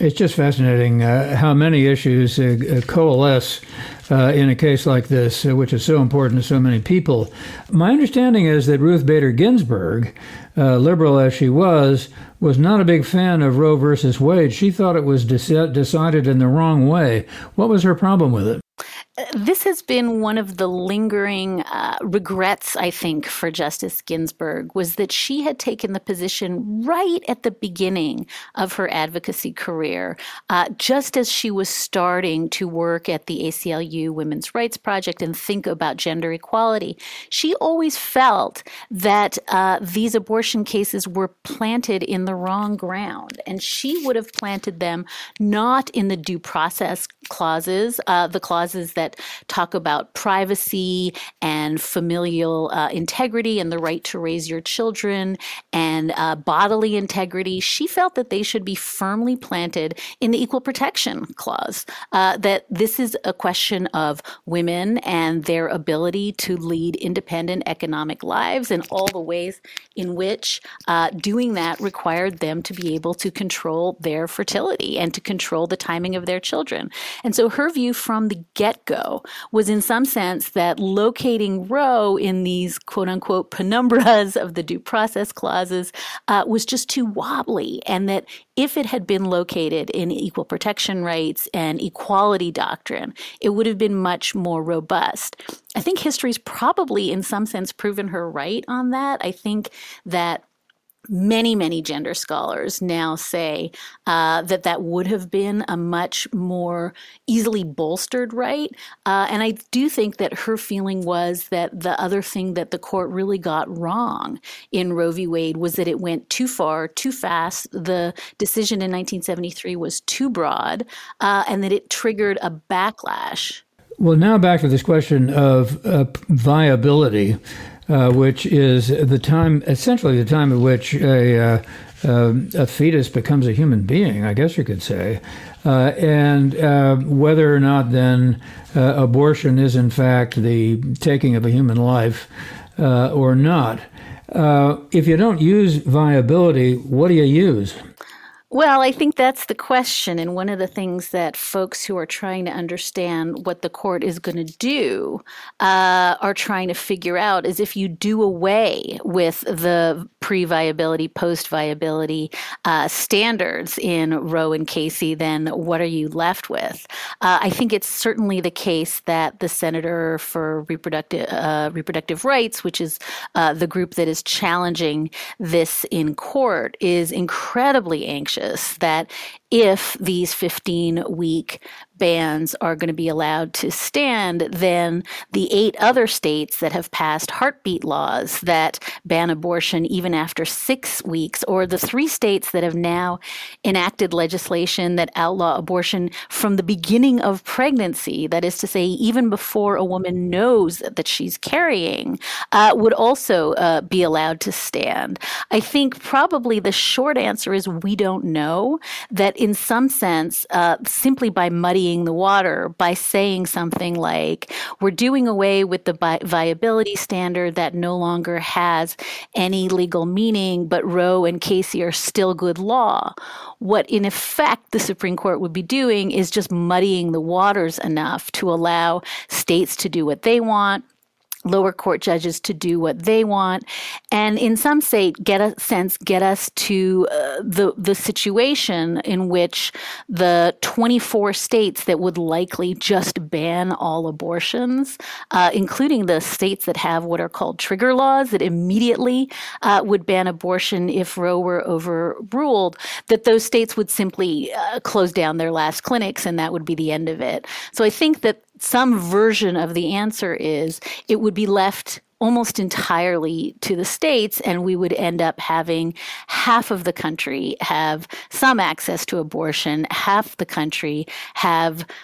It's just fascinating uh, how many issues uh, coalesce uh, in a case like this, uh, which is so important to so many people. My understanding is that Ruth Bader Ginsburg, uh, liberal as she was, was not a big fan of Roe versus Wade. She thought it was de- decided in the wrong way. What was her problem with it? This has been one of the lingering uh, regrets, I think, for Justice Ginsburg, was that she had taken the position right at the beginning of her advocacy career, uh, just as she was starting to work at the A C L U Women's Rights Project and think about gender equality. She always felt that uh, these abortion cases were planted in the wrong ground, and she would have planted them not in the due process clauses, uh, the clauses that talk about privacy and familial uh, integrity and the right to raise your children and uh, bodily integrity. She felt that they should be firmly planted in the Equal Protection Clause, uh, that this is a question of women and their ability to lead independent economic lives and all the ways in which uh, doing that required them to be able to control their fertility and to control the timing of their children. And so her view from the get-go was in some sense that locating Roe in these quote-unquote penumbras of the due process clauses uh, was just too wobbly, and that if it had been located in equal protection rights and equality doctrine, it would have been much more robust. I think history's probably in some sense proven her right on that. I think that many, many gender scholars now say uh, that that would have been a much more easily bolstered right. Uh, and I do think that her feeling was that the other thing that the court really got wrong in Roe v. Wade was that it went too far, too fast. The decision in nineteen seventy-three was too broad, uh, and that it triggered a backlash. Well, now back to this question of uh, viability. Uh, which is the time, essentially the time at which a, uh, uh, a fetus becomes a human being, I guess you could say, uh, and uh, whether or not then uh, abortion is in fact the taking of a human life uh, or not. Uh, if you don't use viability, what do you use? Well, I think that's the question. And one of the things that folks who are trying to understand what the court is going to do uh, are trying to figure out is if you do away with the pre-viability, post-viability uh, standards in Roe and Casey, then what are you left with? Uh, I think it's certainly the case that the Center for Reproductive, uh, Reproductive Rights, which is uh, the group that is challenging this in court, is incredibly anxious that if these fifteen-week bans are going to be allowed to stand, then the eight other states that have passed heartbeat laws that ban abortion even after six weeks, or the three states that have now enacted legislation that outlaw abortion from the beginning of pregnancy, that is to say, even before a woman knows that she's carrying, uh, would also uh, be allowed to stand. I think probably the short answer is we don't know, that in some sense, uh, simply by muddying the water, by saying something like, we're doing away with the bi- viability standard that no longer has any legal meaning, but Roe and Casey are still good law. What in effect the Supreme Court would be doing is just muddying the waters enough to allow states to do what they want, lower court judges to do what they want, and in some state, get a sense, get us to uh, the the situation in which the twenty-four states that would likely just ban all abortions, uh, including the states that have what are called trigger laws that immediately uh, would ban abortion if Roe were overruled, that those states would simply uh, close down their last clinics and that would be the end of it. So I think that some version of the answer is it would be left almost entirely to the states, and we would end up having half of the country have some access to abortion, half the country have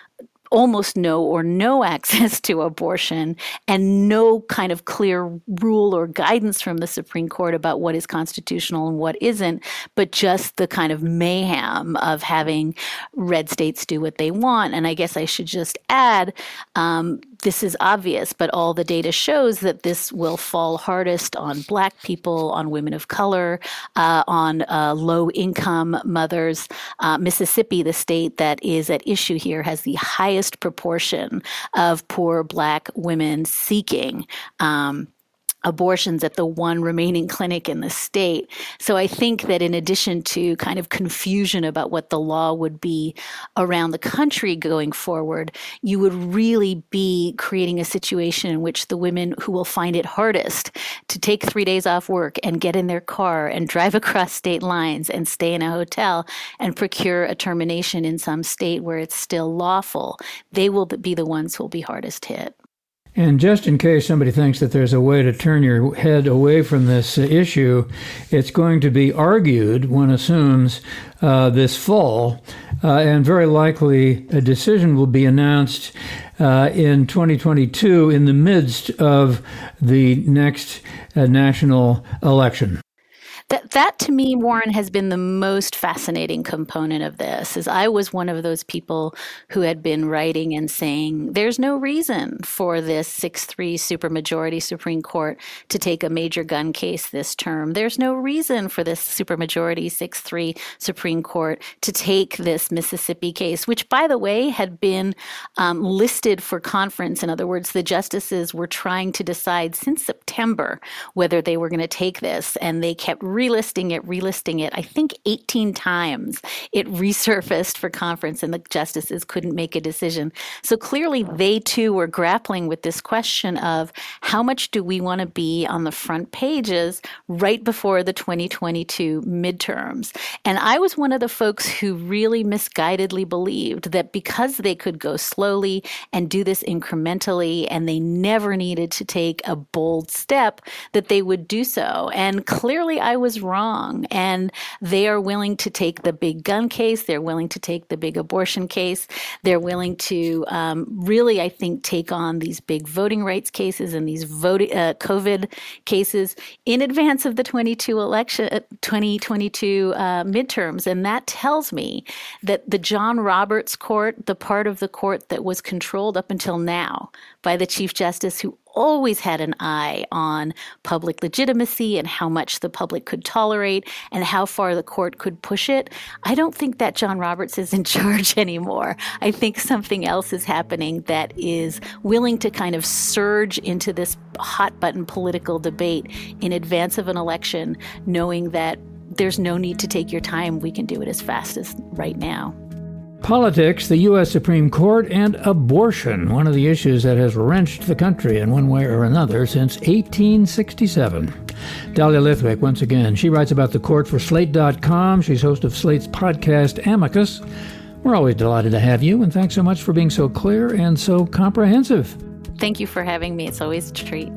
almost no or no access to abortion and no kind of clear rule or guidance from the Supreme Court about what is constitutional and what isn't, but just the kind of mayhem of having red states do what they want. And I guess I should just add, um, this is obvious, but all the data shows that this will fall hardest on Black people, on women of color, uh, on uh, low-income mothers. Uh, Mississippi, the state that is at issue here, has the highest proportion of poor Black women seeking um, abortions at the one remaining clinic in the state. So I think that in addition to kind of confusion about what the law would be around the country going forward, you would really be creating a situation in which the women who will find it hardest to take three days off work and get in their car and drive across state lines and stay in a hotel and procure a termination in some state where it's still lawful, they will be the ones who will be hardest hit. And just in case somebody thinks that there's a way to turn your head away from this uh, issue, it's going to be argued, one assumes, uh, this fall, uh, and very likely a decision will be announced uh, in twenty twenty-two in the midst of the next uh, national election. That, that to me, Warren, has been the most fascinating component of this, is I was one of those people who had been writing and saying, there's no reason for this six three supermajority Supreme Court to take a major gun case this term. There's no reason for this supermajority six three Supreme Court to take this Mississippi case, which, by the way, had been um, listed for conference. In other words, the justices were trying to decide since September whether they were going to take this, and they kept relisting it, relisting it. I think eighteen times it resurfaced for conference and the justices couldn't make a decision. So clearly they too were grappling with this question of how much do we want to be on the front pages right before the twenty twenty-two midterms. And I was one of the folks who really misguidedly believed that because they could go slowly and do this incrementally and they never needed to take a bold step, that they would do so. And clearly I was wrong. And they are willing to take the big gun case. They're willing to take the big abortion case. They're willing to um, really, I think, take on these big voting rights cases and these voting, uh, COVID cases in advance of the twenty-two election, twenty twenty-two uh, midterms. And that tells me that the John Roberts court, the part of the court that was controlled up until now by the Chief Justice, who always had an eye on public legitimacy and how much the public could tolerate and how far the court could push it. I don't think that John Roberts is in charge anymore. I think something else is happening that is willing to kind of surge into this hot button political debate in advance of an election, knowing that there's no need to take your time. We can do it as fast as right now. Politics, the U S Supreme Court, and abortion, one of the issues that has wrenched the country in one way or another since eighteen sixty-seven. Dahlia Lithwick, once again, she writes about the court for Slate dot com. She's host of Slate's podcast, Amicus. We're always delighted to have you, and thanks so much for being so clear and so comprehensive. Thank you for having me. It's always a treat.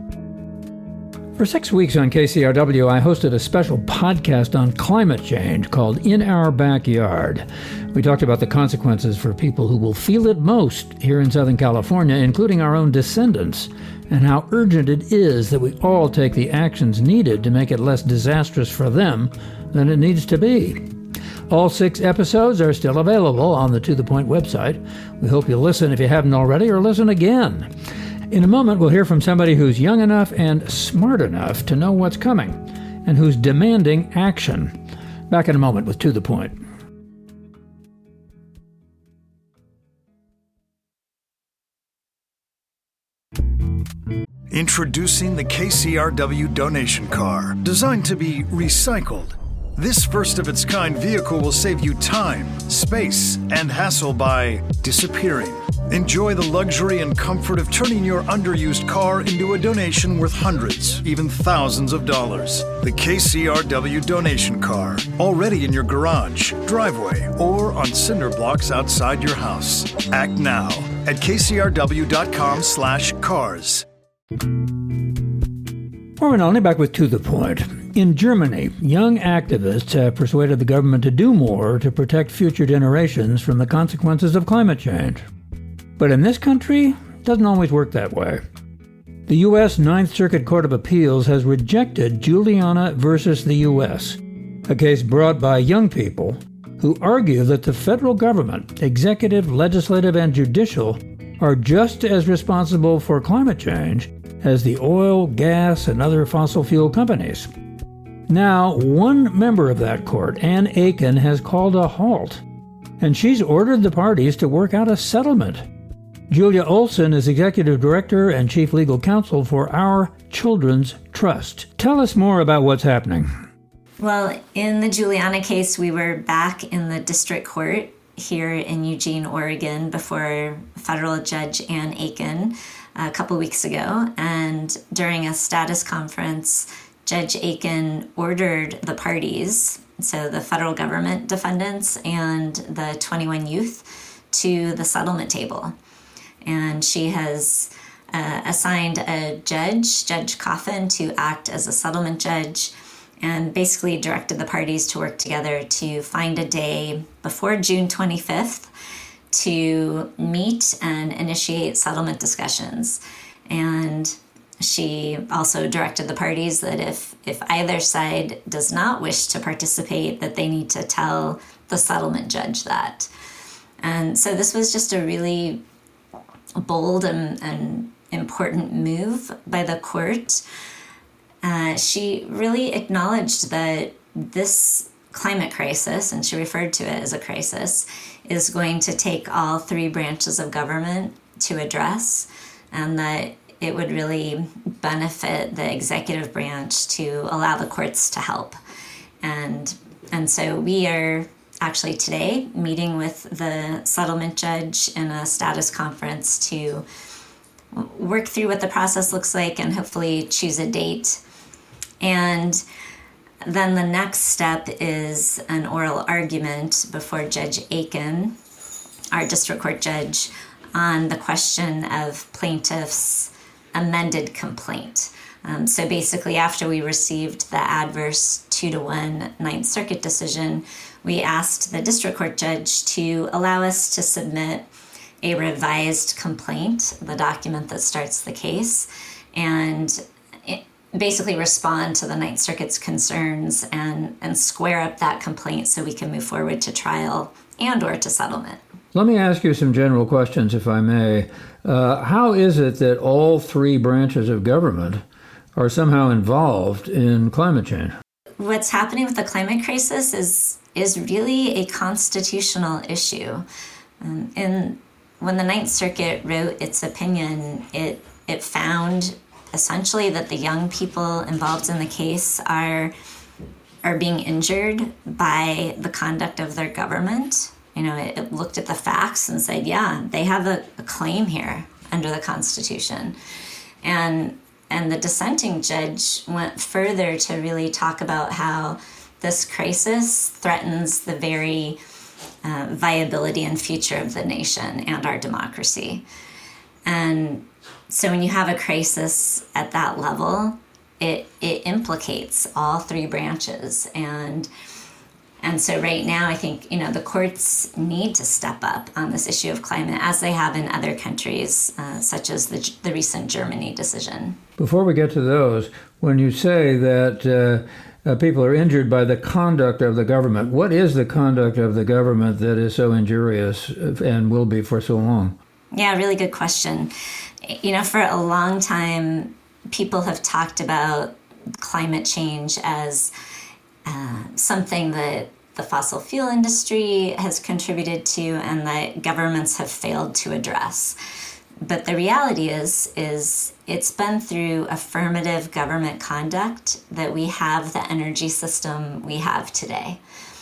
For six weeks on K C R W, I hosted a special podcast on climate change called In Our Backyard. We talked about the consequences for people who will feel it most here in Southern California, including our own descendants, and how urgent it is that we all take the actions needed to make it less disastrous for them than it needs to be. All six episodes are still available on the To The Point website. We hope you'll listen if you haven't already, or listen again. In a moment, we'll hear from somebody who's young enough and smart enough to know what's coming, and who's demanding action. Back in a moment with To The Point. Introducing the K C R W donation car, designed to be recycled. This first-of-its-kind vehicle will save you time, space, and hassle by disappearing. Enjoy the luxury and comfort of turning your underused car into a donation worth hundreds, even thousands of dollars. The K C R W donation car, already in your garage, driveway, or on cinder blocks outside your house. Act now at kcrw.com slash cars. Warren Olney back with To The Point. In Germany, young activists have persuaded the government to do more to protect future generations from the consequences of climate change. But in this country, it doesn't always work that way. The U S Ninth Circuit Court of Appeals has rejected Juliana versus the U S, a case brought by young people who argue that the federal government, executive, legislative, and judicial, are just as responsible for climate change as the oil, gas, and other fossil fuel companies. Now, one member of that court, Ann Aiken, has called a halt, and she's ordered the parties to work out a settlement. Julia Olson is Executive Director and Chief Legal Counsel for Our Children's Trust. Tell us more about what's happening. Well, in the Juliana case, we were back in the district court here in Eugene, Oregon, before federal judge Ann Aiken a couple weeks ago. And during a status conference, Judge Aiken ordered the parties, so the federal government defendants and the twenty-one youth, to the settlement table. And she has uh, assigned a judge, Judge Coffin, to act as a settlement judge, and basically directed the parties to work together to find a day before June twenty-fifth to meet and initiate settlement discussions. And she also directed the parties that if, if either side does not wish to participate, that they need to tell the settlement judge that. And so this was just a really bold and, and important move by the court. Uh, she really acknowledged that this climate crisis, and she referred to it as a crisis, is going to take all three branches of government to address, and that it would really benefit the executive branch to allow the courts to help. And, and so we are actually today meeting with the settlement judge in a status conference to work through what the process looks like and hopefully choose a date. And then the next step is an oral argument before Judge Aiken, our district court judge, on the question of plaintiffs' amended complaint. Um, so basically, after we received the adverse two to one Ninth Circuit decision, we asked the district court judge to allow us to submit a revised complaint, the document that starts the case, and basically respond to the Ninth Circuit's concerns and, and square up that complaint so we can move forward to trial and or to settlement. Let me ask you some general questions, if I may. Uh, how is it that all three branches of government are somehow involved in climate change? What's happening with the climate crisis is is really a constitutional issue. Um, and when the Ninth Circuit wrote its opinion, it it found essentially that the young people involved in the case are are being injured by the conduct of their government. You know, it, it looked at the facts and said, yeah, they have a, a claim here under the Constitution. And and the dissenting judge went further to really talk about how this crisis threatens the very uh, viability and future of the nation and our democracy. And so when you have a crisis at that level, it it implicates all three branches. And and so right now, I think, you know, the courts need to step up on this issue of climate, as they have in other countries, uh, such as the, the recent Germany decision. Before we get to those, when you say that uh, uh, people are injured by the conduct of the government, what is the conduct of the government that is so injurious and will be for so long? Yeah, really good question. You know, for a long time, people have talked about climate change as uh, something that the fossil fuel industry has contributed to and that governments have failed to address. But the reality is, is it's been through affirmative government conduct that we have the energy system we have today.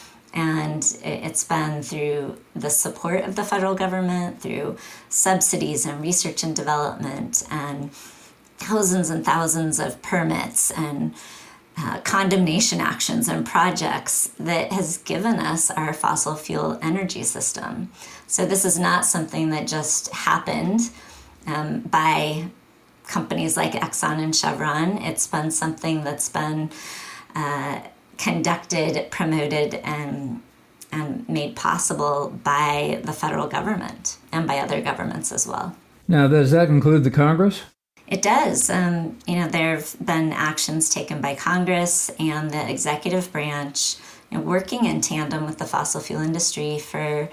And it's been through the support of the federal government, through subsidies and research and development, and thousands and thousands of permits and uh, condemnation actions and projects that has given us our fossil fuel energy system. So this is not something that just happened um, by companies like Exxon and Chevron. It's been something that's been uh, conducted, promoted, and and made possible by the federal government and by other governments as well. Now, does that include the Congress? It does. Um, you know, there have been actions taken by Congress and the executive branch, you know, working in tandem with the fossil fuel industry for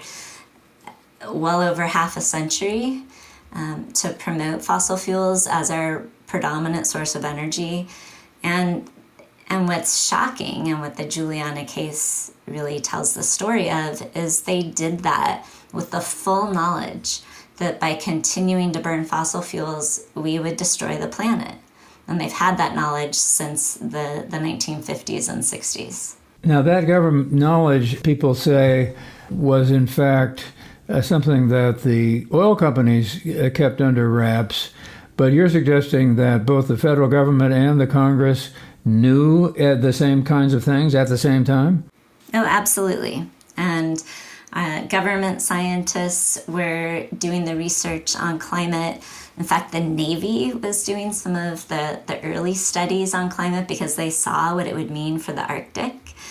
well over half a century um, to promote fossil fuels as our predominant source of energy. And and what's shocking, and what the Juliana case really tells the story of, is they did that with the full knowledge that by continuing to burn fossil fuels, we would destroy the planet. And they've had that knowledge since the, the nineteen fifties and sixties. Now, that government knowledge, people say, was in fact uh, something that the oil companies uh, kept under wraps. But you're suggesting that both the federal government and the Congress knew uh, the same kinds of things at the same time? Oh, absolutely. And uh, government scientists were doing the research on climate. In fact, the Navy was doing some of the, the early studies on climate because they saw what it would mean for the Arctic.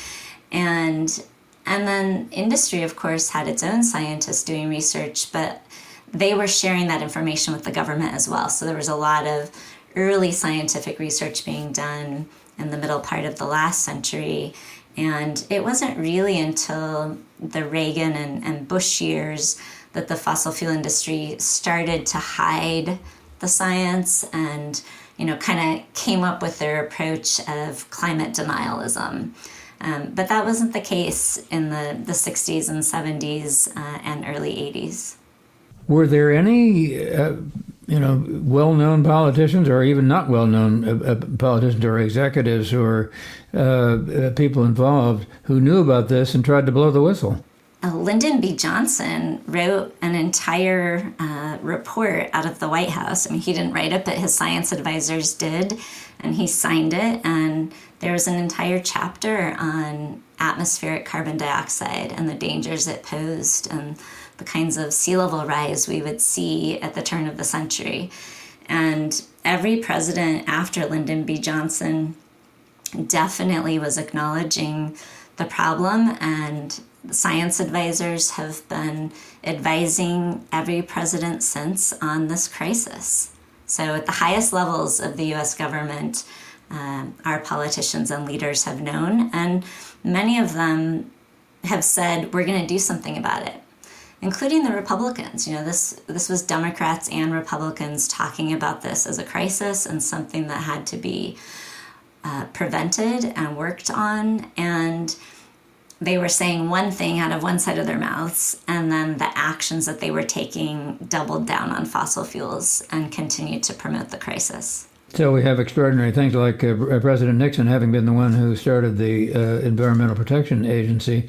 And, and then industry, of course, had its own scientists doing research, but they were sharing that information with the government as well. So there was a lot of early scientific research being done in the middle part of the last century. And it wasn't really until the Reagan and, and Bush years that the fossil fuel industry started to hide the science and, you know, kind of came up with their approach of climate denialism. Um, but that wasn't the case in the, the sixties and seventies uh, and early eighties. Were there any, uh, you know, well-known politicians or even not well-known uh, politicians or executives or uh, uh, people involved who knew about this and tried to blow the whistle? Uh, Lyndon B. Johnson wrote an entire uh, report out of the White House. I mean, he didn't write it, but his science advisors did, and he signed it. And there was an entire chapter on atmospheric carbon dioxide and the dangers it posed and the kinds of sea level rise we would see at the turn of the century. And every president after Lyndon B. Johnson definitely was acknowledging the problem, and science advisors have been advising every president since on this crisis. So at the highest levels of the U S government, um, our politicians and leaders have known, and many of them have said, we're going to do something about it, including the Republicans. You know, this this was Democrats and Republicans talking about this as a crisis and something that had to be uh, prevented and worked on. And they were saying one thing out of one side of their mouths, and then the actions that they were taking doubled down on fossil fuels and continued to promote the crisis. So we have extraordinary things like uh, President Nixon having been the one who started the uh, Environmental Protection Agency.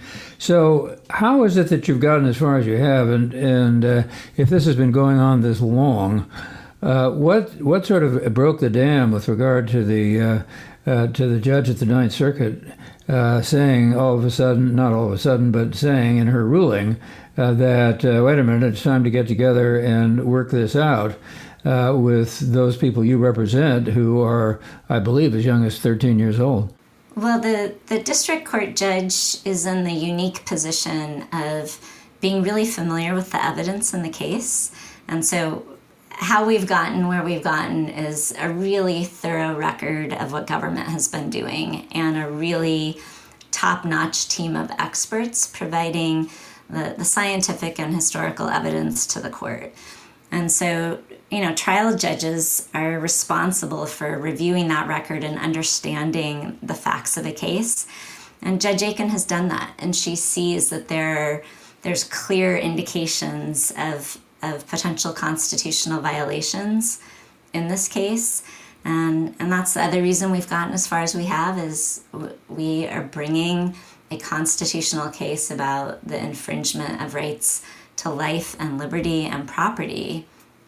So how is it that you've gotten as far as you have? And, and uh, if this has been going on this long, uh, what what sort of broke the dam with regard to the uh, uh, to the judge at the Ninth Circuit uh, saying all of a sudden, not all of a sudden, but saying in her ruling uh, that, uh, wait a minute, it's time to get together and work this out Uh, with those people you represent who are, I believe, as young as thirteen years old? Well, the, the district court judge is in the unique position of being really familiar with the evidence in the case. And so how we've gotten where we've gotten is a really thorough record of what government has been doing and a really top-notch team of experts providing the, the scientific and historical evidence to the court. And so, you know, trial judges are responsible for reviewing that record and understanding the facts of a case. And Judge Aiken has done that. And she sees that there, there's clear indications of, of potential constitutional violations in this case. And, and that's the other reason we've gotten as far as we have, is we are bringing a constitutional case about the infringement of rights to life and liberty and property.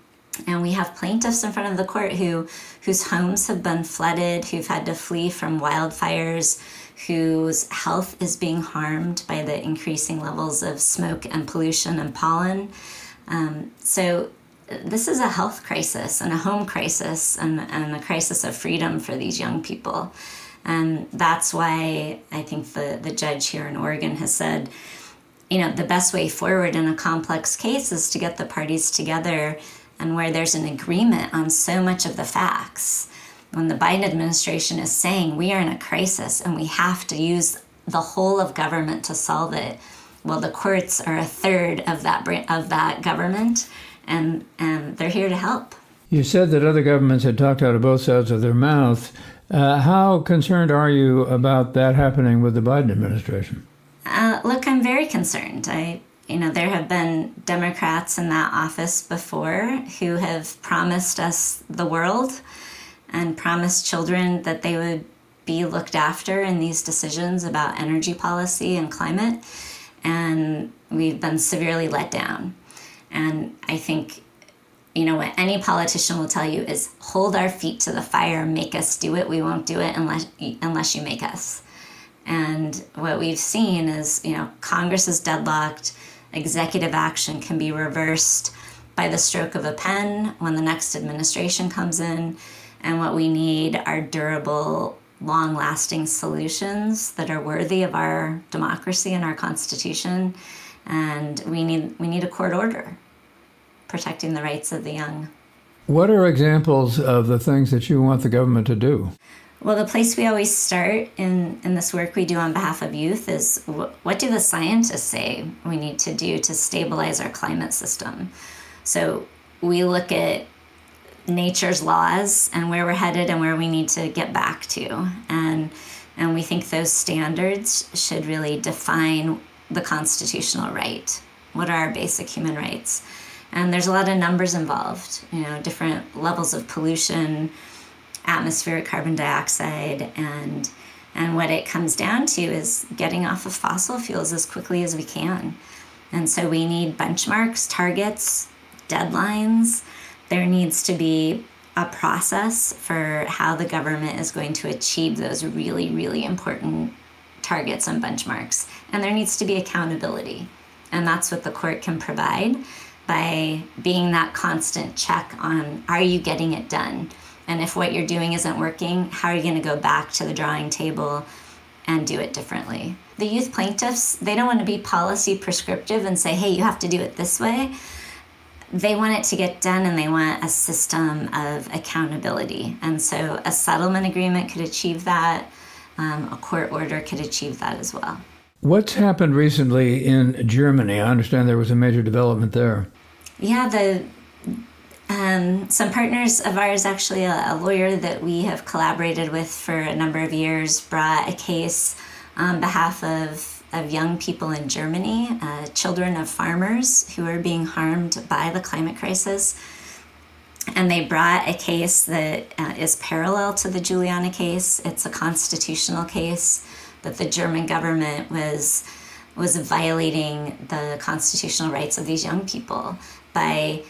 And we have plaintiffs in front of the court who whose homes have been flooded, who've had to flee from wildfires, whose health is being harmed by the increasing levels of smoke and pollution and pollen. Um, so this is a health crisis and a home crisis and, and a crisis of freedom for these young people. And that's why I think the, the judge here in Oregon has said, you know, the best way forward in a complex case is to get the parties together and where there's an agreement on so much of the facts. When the Biden administration is saying we are in a crisis and we have to use the whole of government to solve it, well, the courts are a third of that of that government, and, and they're here to help. You said that other governments had talked out of both sides of their mouth. Uh, how concerned are you about that happening with the Biden administration? Uh, look, I'm very concerned. I, you know, there have been Democrats in that office before who have promised us the world and promised children that they would be looked after in these decisions about energy policy and climate. And we've been severely let down. And I think, you know, what any politician will tell you is hold our feet to the fire, make us do it. We won't do it unless unless you make us. And what we've seen is, you know, Congress is deadlocked. Executive action can be reversed by the stroke of a pen when the next administration comes in. And what we need are durable, long-lasting solutions that are worthy of our democracy and our Constitution. And we need we need a court order protecting the rights of the young. What are examples of the things that you want the government to do? Well, the place we always start in, in this work we do on behalf of youth is wh- what do the scientists say we need to do to stabilize our climate system? So we look at nature's laws and where we're headed and where we need to get back to. And, and we think those standards should really define the constitutional right. What are our basic human rights? And there's a lot of numbers involved, you know, different levels of pollution, atmospheric carbon dioxide, and and what it comes down to is getting off of fossil fuels as quickly as we can. And so we need benchmarks, targets, deadlines. There needs to be a process for how the government is going to achieve those really, really important targets and benchmarks. And there needs to be accountability. And that's what the court can provide by being that constant check on, are you getting it done? And if what you're doing isn't working, how are you going to go back to the drawing table and do it differently? The youth plaintiffs, they don't want to be policy prescriptive and say, hey, you have to do it this way. They want it to get done, and they want a system of accountability. And so a settlement agreement could achieve that. Um, a court order could achieve that as well. What's happened recently in Germany? I understand there was a major development there. Yeah, the um, some partners of ours, actually a, a lawyer that we have collaborated with for a number of years, brought a case on behalf of of young people in Germany, uh, children of farmers who are being harmed by the climate crisis. And they brought a case that uh, is parallel to the Juliana case. It's a constitutional case that the German government was was violating the constitutional rights of these young people by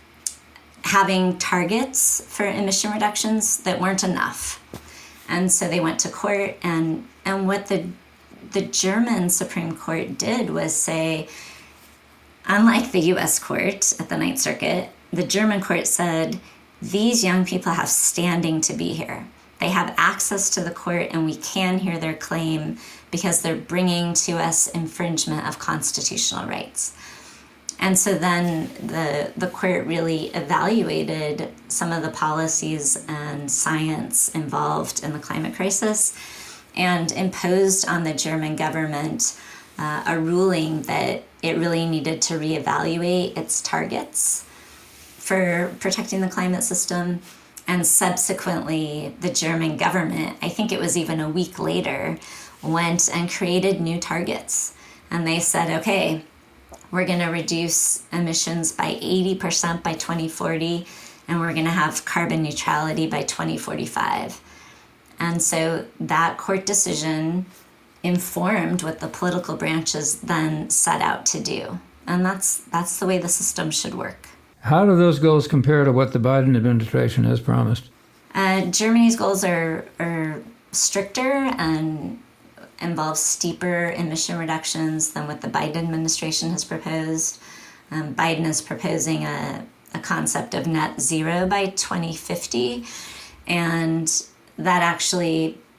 having targets for emission reductions that weren't enough. And so they went to court, and, and what the the German Supreme Court did was say, unlike the U S court at the Ninth Circuit, the German court said, these young people have standing to be here. They have access to the court, and we can hear their claim because they're bringing to us infringement of constitutional rights. And so then the, the court really evaluated some of the policies and science involved in the climate crisis and imposed on the German government uh, a ruling that it really needed to reevaluate its targets for protecting the climate system. And subsequently, the German government, I think it was even a week later, went and created new targets. And they said, okay, we're going to reduce emissions by eighty percent by twenty forty, and we're going to have carbon neutrality by twenty forty-five. And so that court decision informed what the political branches then set out to do. And that's that's the way the system should work. How do those goals compare to what the Biden administration has promised? Uh, Germany's goals are, are stricter and involve steeper emission reductions than what the Biden administration has proposed. Um, Biden is proposing a, a concept of net zero by twenty fifty, and that actually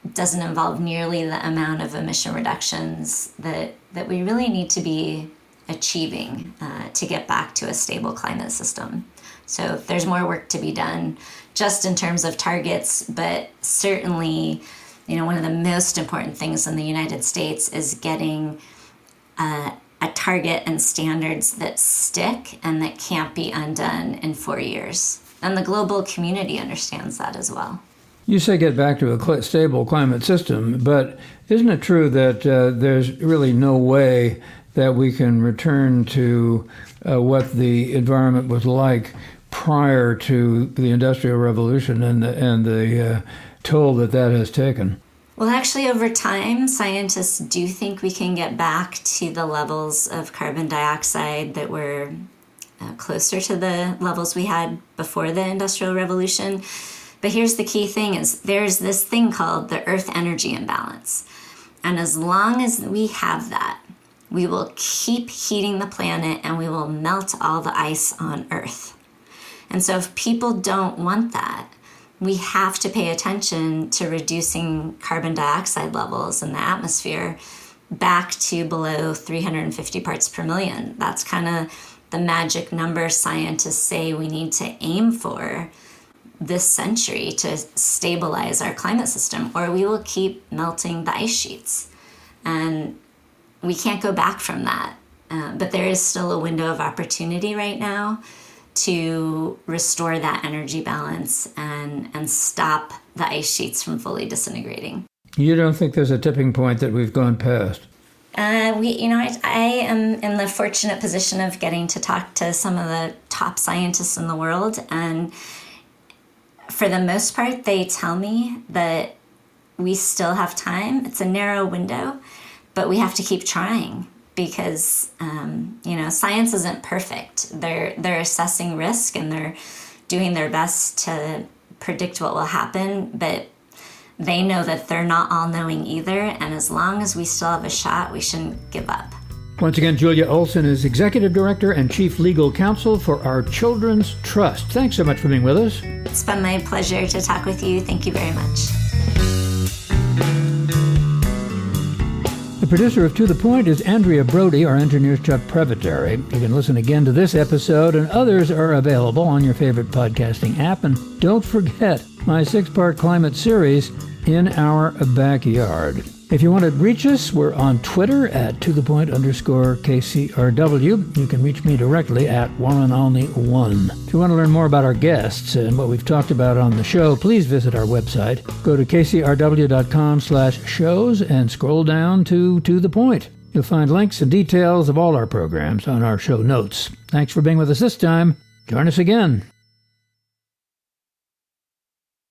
doesn't involve nearly the amount of emission reductions that, that we really need to be achieving uh, to get back to a stable climate system. So there's more work to be done just in terms of targets, but certainly, you know, one of the most important things in the United States is getting uh, a target and standards that stick and that can't be undone in four years. And the global community understands that as well. You say get back to a cl- stable climate system, but isn't it true that uh, there's really no way that we can return to uh, what the environment was like prior to the Industrial Revolution and the, and the uh, toll that that has taken? Well, actually, over time, scientists do think we can get back to the levels of carbon dioxide that were uh, closer to the levels we had before the Industrial Revolution. But here's the key thing is there's this thing called the Earth energy imbalance. And as long as we have that, we will keep heating the planet and we will melt all the ice on Earth. And so if people don't want that, we have to pay attention to reducing carbon dioxide levels in the atmosphere back to below three hundred fifty parts per million. That's kind of the magic number scientists say we need to aim for this century to stabilize our climate system, or we will keep melting the ice sheets. And we can't go back from that. Uh, but there is still a window of opportunity right now to restore that energy balance and, and stop the ice sheets from fully disintegrating. You don't think there's a tipping point that we've gone past? Uh, we, you know, I, I am in the fortunate position of getting to talk to some of the top scientists in the world. And for the most part, they tell me that we still have time. It's a narrow window, but we have to keep trying because, um, you know, science isn't perfect. They're, they're assessing risk and they're doing their best to predict what will happen, but they know that they're not all-knowing either, and as long as we still have a shot, we shouldn't give up. Once again, Julia Olson is Executive Director and Chief Legal Counsel for Our Children's Trust. Thanks so much for being with us. It's been my pleasure to talk with you. Thank you very much. The producer of To The Point is Andrea Brody. Our engineer is Chuck Previtary. You can listen again to this episode, and others are available on your favorite podcasting app. And don't forget my six-part climate series, In Our Backyard. If you want to reach us, we're on Twitter at to the point underscore K C R W. You can reach me directly at Warren Olney one. If you want to learn more about our guests and what we've talked about on the show, please visit our website. Go to kcrw.com slash shows and scroll down to To The Point. You'll find links and details of all our programs on our show notes. Thanks for being with us this time. Join us again